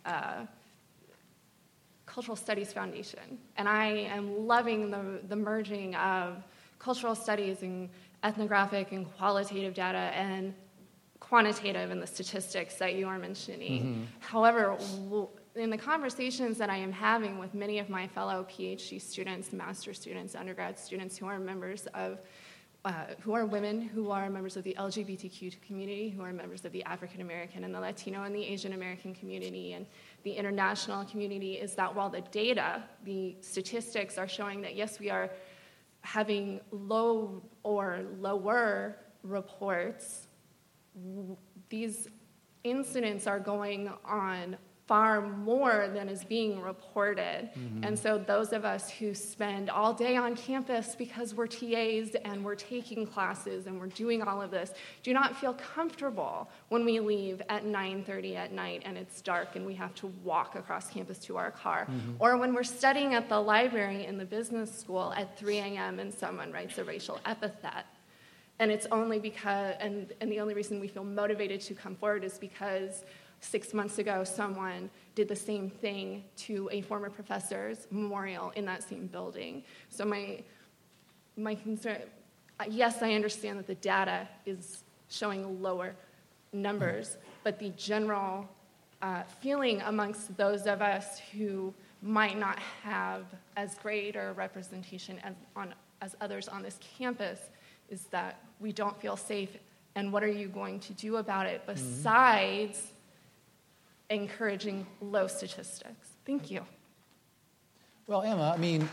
studies foundation. And I am loving the merging of cultural studies and ethnographic and qualitative data and quantitative and the statistics that you are mentioning. Mm-hmm. However, in the conversations that I am having with many of my fellow PhD students, master's students, undergrad students who are members of, who are women, who are members of the LGBTQ community, who are members of the African American and the Latino and the Asian American community and the international community, is that while the data, the statistics are showing that yes, we are having low or lower reports, these incidents are going on far more than is being reported. Mm-hmm. And so those of us who spend all day on campus because we're TAs and we're taking classes and we're doing all of this do not feel comfortable when we leave at 9:30 at night and it's dark and we have to walk across campus to our car. Mm-hmm. Or when we're studying at the library in the business school at 3 a.m. and someone writes a racial epithet. And it's only because, and the only reason we feel motivated to come forward is because 6 months ago, someone did the same thing to a former professor's memorial in that same building. So my concern, yes, I understand that the data is showing lower numbers, but the general feeling amongst those of us who might not have as great a representation as others on this campus is that we don't feel safe. And what are you going to do about it besides encouraging low statistics? Thank you. Well, Emma, I mean,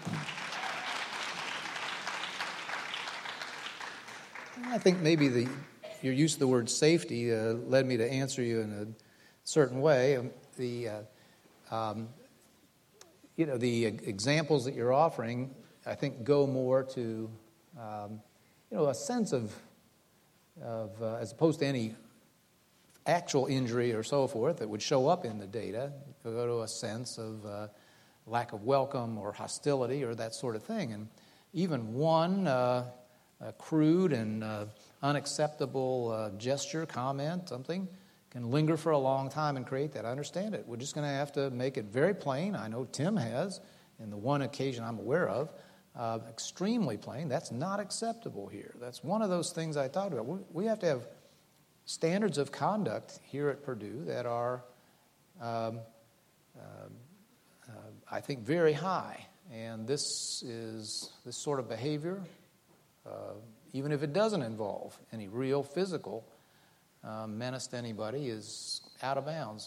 I think maybe your use of the word safety led me to answer you in a certain way. The examples that you're offering, I think, go more to a sense of as opposed to any actual injury or so forth that would show up in the data, go to a sense of lack of welcome or hostility or that sort of thing. And even one crude and unacceptable gesture, comment, something, can linger for a long time and create that. I understand it. We're just going to have to make it very plain. I know Tim has, in the one occasion I'm aware of, extremely plain. That's not acceptable here. That's one of those things I talked about. We have to have standards of conduct here at Purdue that are, I think, very high. And this sort of behavior, even if it doesn't involve any real physical menace to anybody, is out of bounds.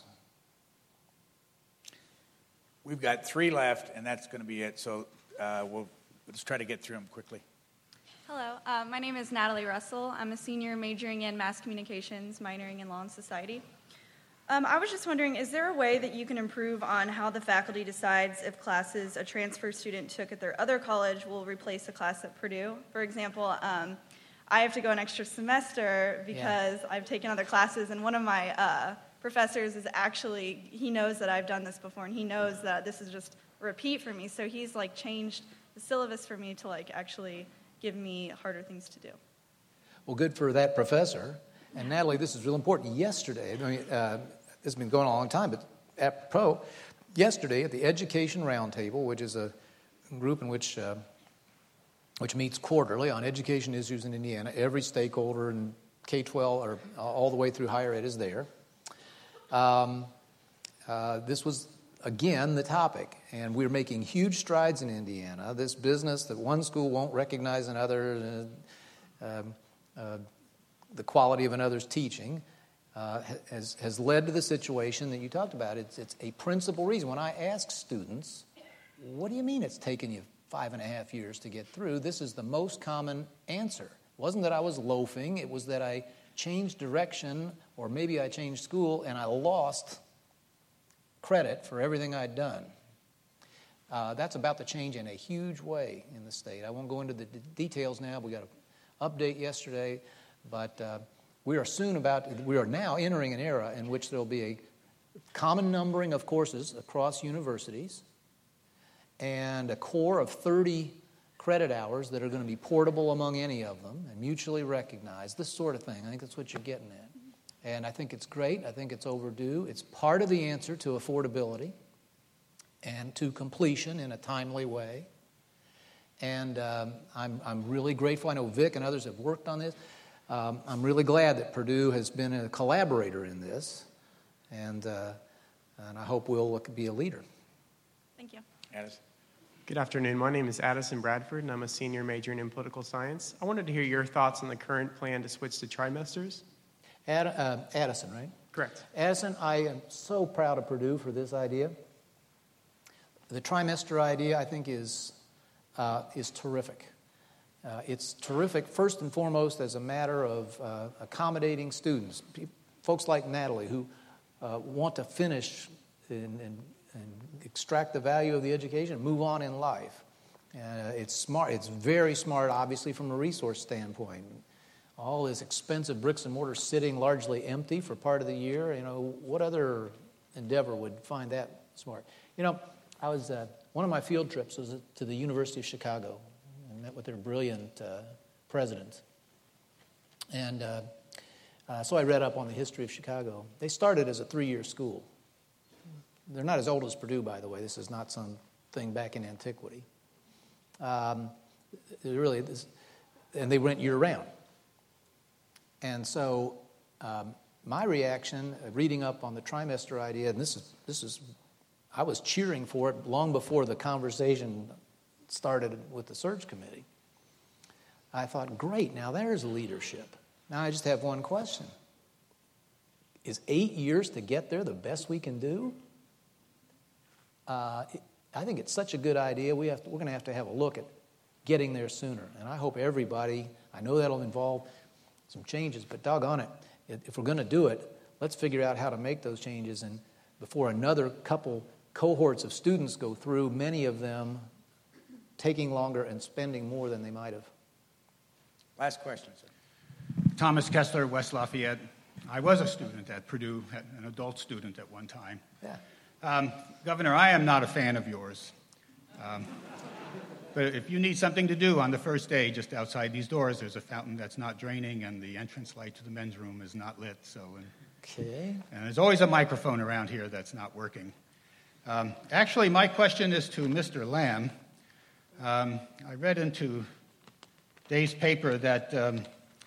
We've got 3 left, and that's going to be it. So let's try to get through them quickly. Hello, my name is Natalie Russell. I'm a senior majoring in mass communications, minoring in law and society. I was just wondering, is there a way that you can improve on how the faculty decides if classes a transfer student took at their other college will replace a class at Purdue? For example, I have to go an extra semester because I've taken other classes, and one of my professors is actually, he knows that I've done this before, and he knows that this is just a repeat for me. So he's like changed the syllabus for me to like actually give me harder things to do. Well, good for that professor. And Natalie, this is real important. Yesterday, I mean, this has been going on a long time, but apropos, yesterday at the Education Roundtable, which is a group in which meets quarterly on education issues in Indiana, every stakeholder in K-12 or all the way through higher ed is there. This was, again, the topic, and we're making huge strides in Indiana. This business that one school won't recognize another, the quality of another's teaching, has led to the situation that you talked about. It's a principal reason. When I ask students, what do you mean it's taken you 5.5 years to get through? This is the most common answer. It wasn't that I was loafing. It was that I changed direction, or maybe I changed school, and I lost credit for everything I'd done. That's about to change in a huge way in the state. I won't go into the details now. We got an update yesterday, but we are now entering an era in which there will be a common numbering of courses across universities and a core of 30 credit hours that are going to be portable among any of them and mutually recognized, this sort of thing. I think that's what you're getting at. And I think it's great. I think it's overdue. It's part of the answer to affordability and to completion in a timely way. And I'm really grateful. I know Vic and others have worked on this. I'm really glad that Purdue has been a collaborator in this, and I hope we'll be a leader. Thank you. Addison. Good afternoon. My name is Addison Bradford, and I'm a senior majoring in political science. I wanted to hear your thoughts on the current plan to switch to trimesters. Addison, right? Correct. Addison, I am so proud of Purdue for this idea. The trimester idea, I think, is terrific. It's terrific, first and foremost, as a matter of accommodating students, folks like Natalie, who want to finish and extract the value of the education and move on in life. It's smart. It's very smart, obviously, from a resource standpoint. All this expensive bricks and mortar sitting largely empty for part of the year. What other endeavor would find that smart? I was one of my field trips was to the University of Chicago. I met with their brilliant president. And so I read up on the history of Chicago. They started as a 3-year school. They're not as old as Purdue, by the way. This is not some thing back in antiquity. And they went year-round. And so my reaction, reading up on the trimester idea, and this is, I was cheering for it long before the conversation started with the search committee. I thought, great, now there's leadership. Now I just have one question. Is 8 years to get there the best we can do? I think it's such a good idea. We're going to have a look at getting there sooner. And I hope everybody, I know that'll involve some changes, but doggone it, if we're going to do it, let's figure out how to make those changes. And before another couple cohorts of students go through, many of them taking longer and spending more than they might have. Last question, sir. Thomas Kessler, West Lafayette. I was a student at Purdue, an adult student at one time. Yeah. Governor, I am not a fan of yours. But if you need something to do on the first day, just outside these doors, there's a fountain that's not draining, and the entrance light to the men's room is not lit. Okay. And there's always a microphone around here that's not working. Actually, my question is to Mr. Lamb. I read into Day's paper that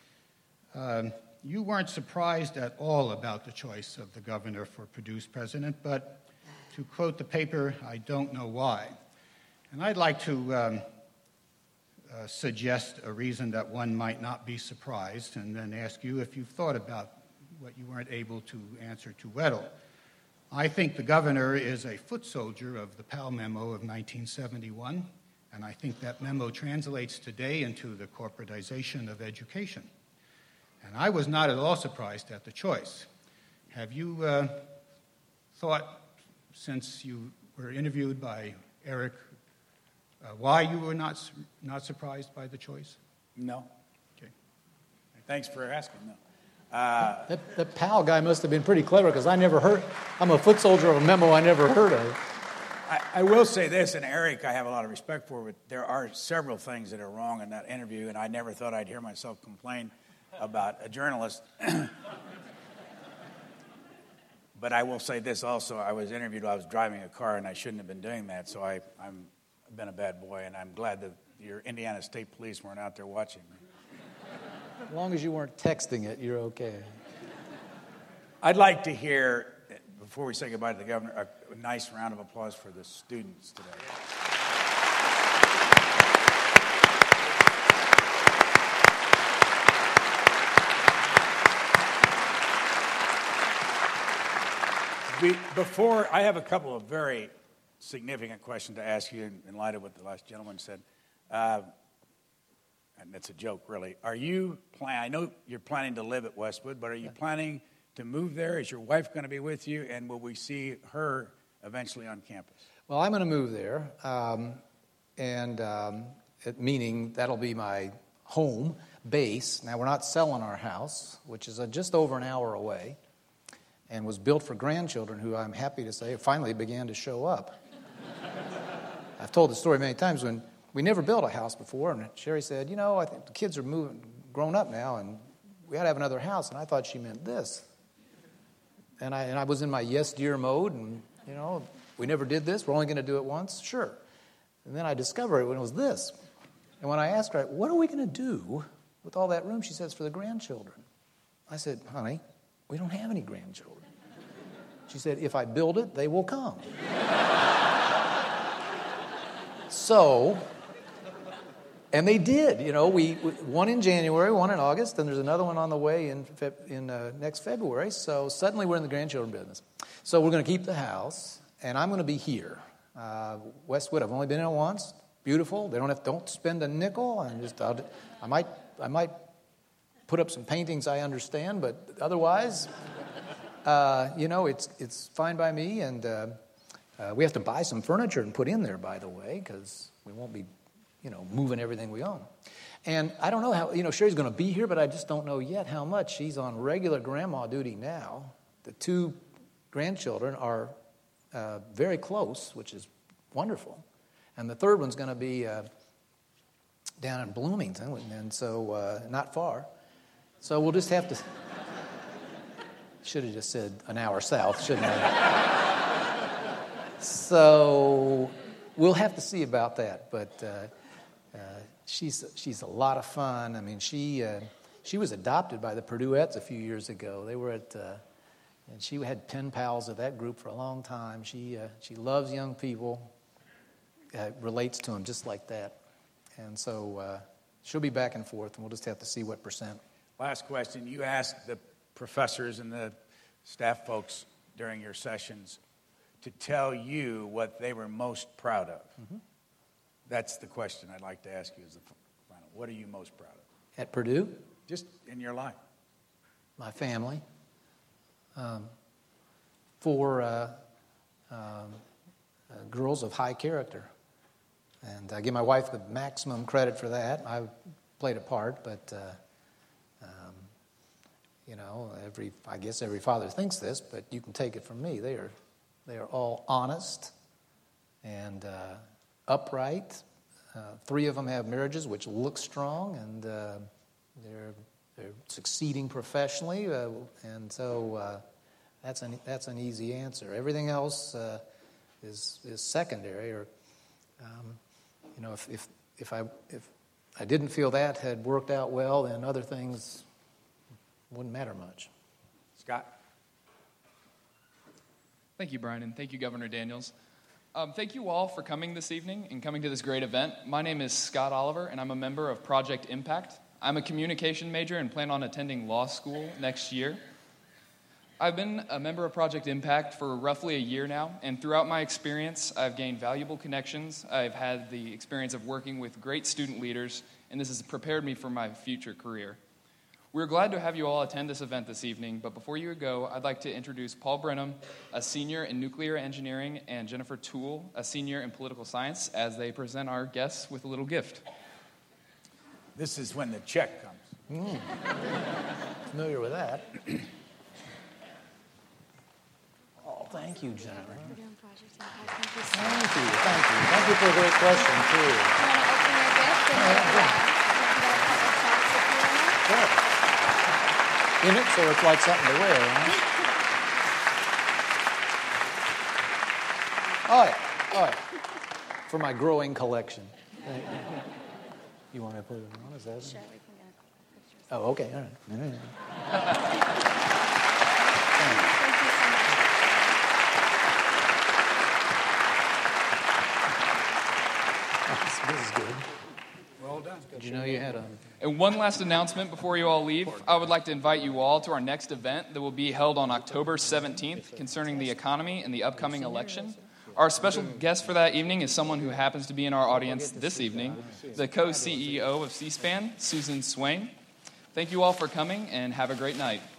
you weren't surprised at all about the choice of the governor for Purdue's president, but to quote the paper, I don't know why. And I'd like to suggest a reason that one might not be surprised, and then ask you if you've thought about what you weren't able to answer to Weddle. I think the governor is a foot soldier of the Powell Memo of 1971, and I think that memo translates today into the corporatization of education. And I was not at all surprised at the choice. Have you thought, since you were interviewed by Eric, why you were not surprised by the choice? No. Okay. Thanks for asking. No. That PAL guy must have been pretty clever because I'm a foot soldier of a memo I never heard of. I will say this, and Eric I have a lot of respect for, but there are several things that are wrong in that interview, and I never thought I'd hear myself complain about a journalist. But I will say this also, I was interviewed while I was driving a car, and I shouldn't have been doing that, so I've been a bad boy, and I'm glad that your Indiana State Police weren't out there watching me. As long as you weren't texting it, you're okay. I'd like to hear, before we say goodbye to the governor, a nice round of applause for the students today. Before, I have a couple of very significant questions to ask you in light of what the last gentleman said. And it's a joke, really. I know you're planning to live at Westwood, but are you planning to move there? Is your wife going to be with you? And will we see her eventually on campus? Well, I'm going to move there, meaning that'll be my home base. Now, we're not selling our house, which is just over an hour away, and was built for grandchildren who, I'm happy to say, finally began to show up. I've told the story many times when we never built a house before, and Sherry said, I think the kids are grown up now, and we ought to have another house. And I thought she meant this. And I was in my yes, dear mode, and, we never did this. We're only going to do it once. Sure. And then I discovered it when it was this. And when I asked her, what are we going to do with all that room? She says, for the grandchildren. I said, honey, we don't have any grandchildren. She said, if I build it, they will come. So, and they did. We one in January, one in August, and there's another one on the way in next February. So suddenly we're in the grandchildren business. So we're going to keep the house, and I'm going to be here. Westwood, I've only been in it once. Beautiful. They don't spend a nickel. I might put up some paintings I understand, but otherwise, it's fine by me. And we have to buy some furniture and put in there, by the way, because we won't be, moving everything we own. And I don't know how, Sherry's going to be here, but I just don't know yet how much. She's on regular grandma duty now. The two grandchildren are very close, which is wonderful. And the third one's going to be down in Bloomington, and so not far. So we'll just have to... Should have just said an hour south, shouldn't I? So we'll have to see about that. But she's a lot of fun. I mean, she was adopted by the Purduettes a few years ago. They were and she had pen pals of that group for a long time. She loves young people, relates to them just like that. And so she'll be back and forth, and we'll just have to see what percent. Last question. You asked the professors and the staff folks during your sessions to tell you what they were most proud of. Mm-hmm. That's the question I'd like to ask you as the final. What are you most proud of? At Purdue? Just in your life. My family. 4 girls of high character. And I give my wife the maximum credit for that. I played a part, but... I guess every father thinks this, but you can take it from me. They are all honest and upright. 3 of them have marriages which look strong, and they're succeeding professionally, and so that's an easy answer. Everything else is secondary. Or if I didn't feel that had worked out well, then other things wouldn't matter much. Scott? Thank you, Brian, and thank you, Governor Daniels. Thank you all for coming this evening and coming to this great event. My name is Scott Oliver, and I'm a member of Project Impact. I'm a communication major and plan on attending law school next year. I've been a member of Project Impact for roughly a year now, and throughout my experience, I've gained valuable connections. I've had the experience of working with great student leaders, and this has prepared me for my future career. We're glad to have you all attend this event this evening, but before you go, I'd like to introduce Paul Brenham, a senior in nuclear engineering, and Jennifer Toole, a senior in political science, as they present our guests with a little gift. This is when the check comes. Familiar with that. Oh, thank you, Jennifer. Thank you. Thank you for a great question, too. Sure. In it, so it's like something to wear, huh? Oh, yeah. For my growing collection. You want me to put it on? Is that? Sure, we can get a couple pictures. Oh, okay. All right. This is good. Well done. Did you know you had a... And one last announcement before you all leave. I would like to invite you all to our next event that will be held on October 17th concerning the economy and the upcoming election. Our special guest for that evening is someone who happens to be in our audience this evening, the co-CEO of C-SPAN, Susan Swain. Thank you all for coming, and have a great night.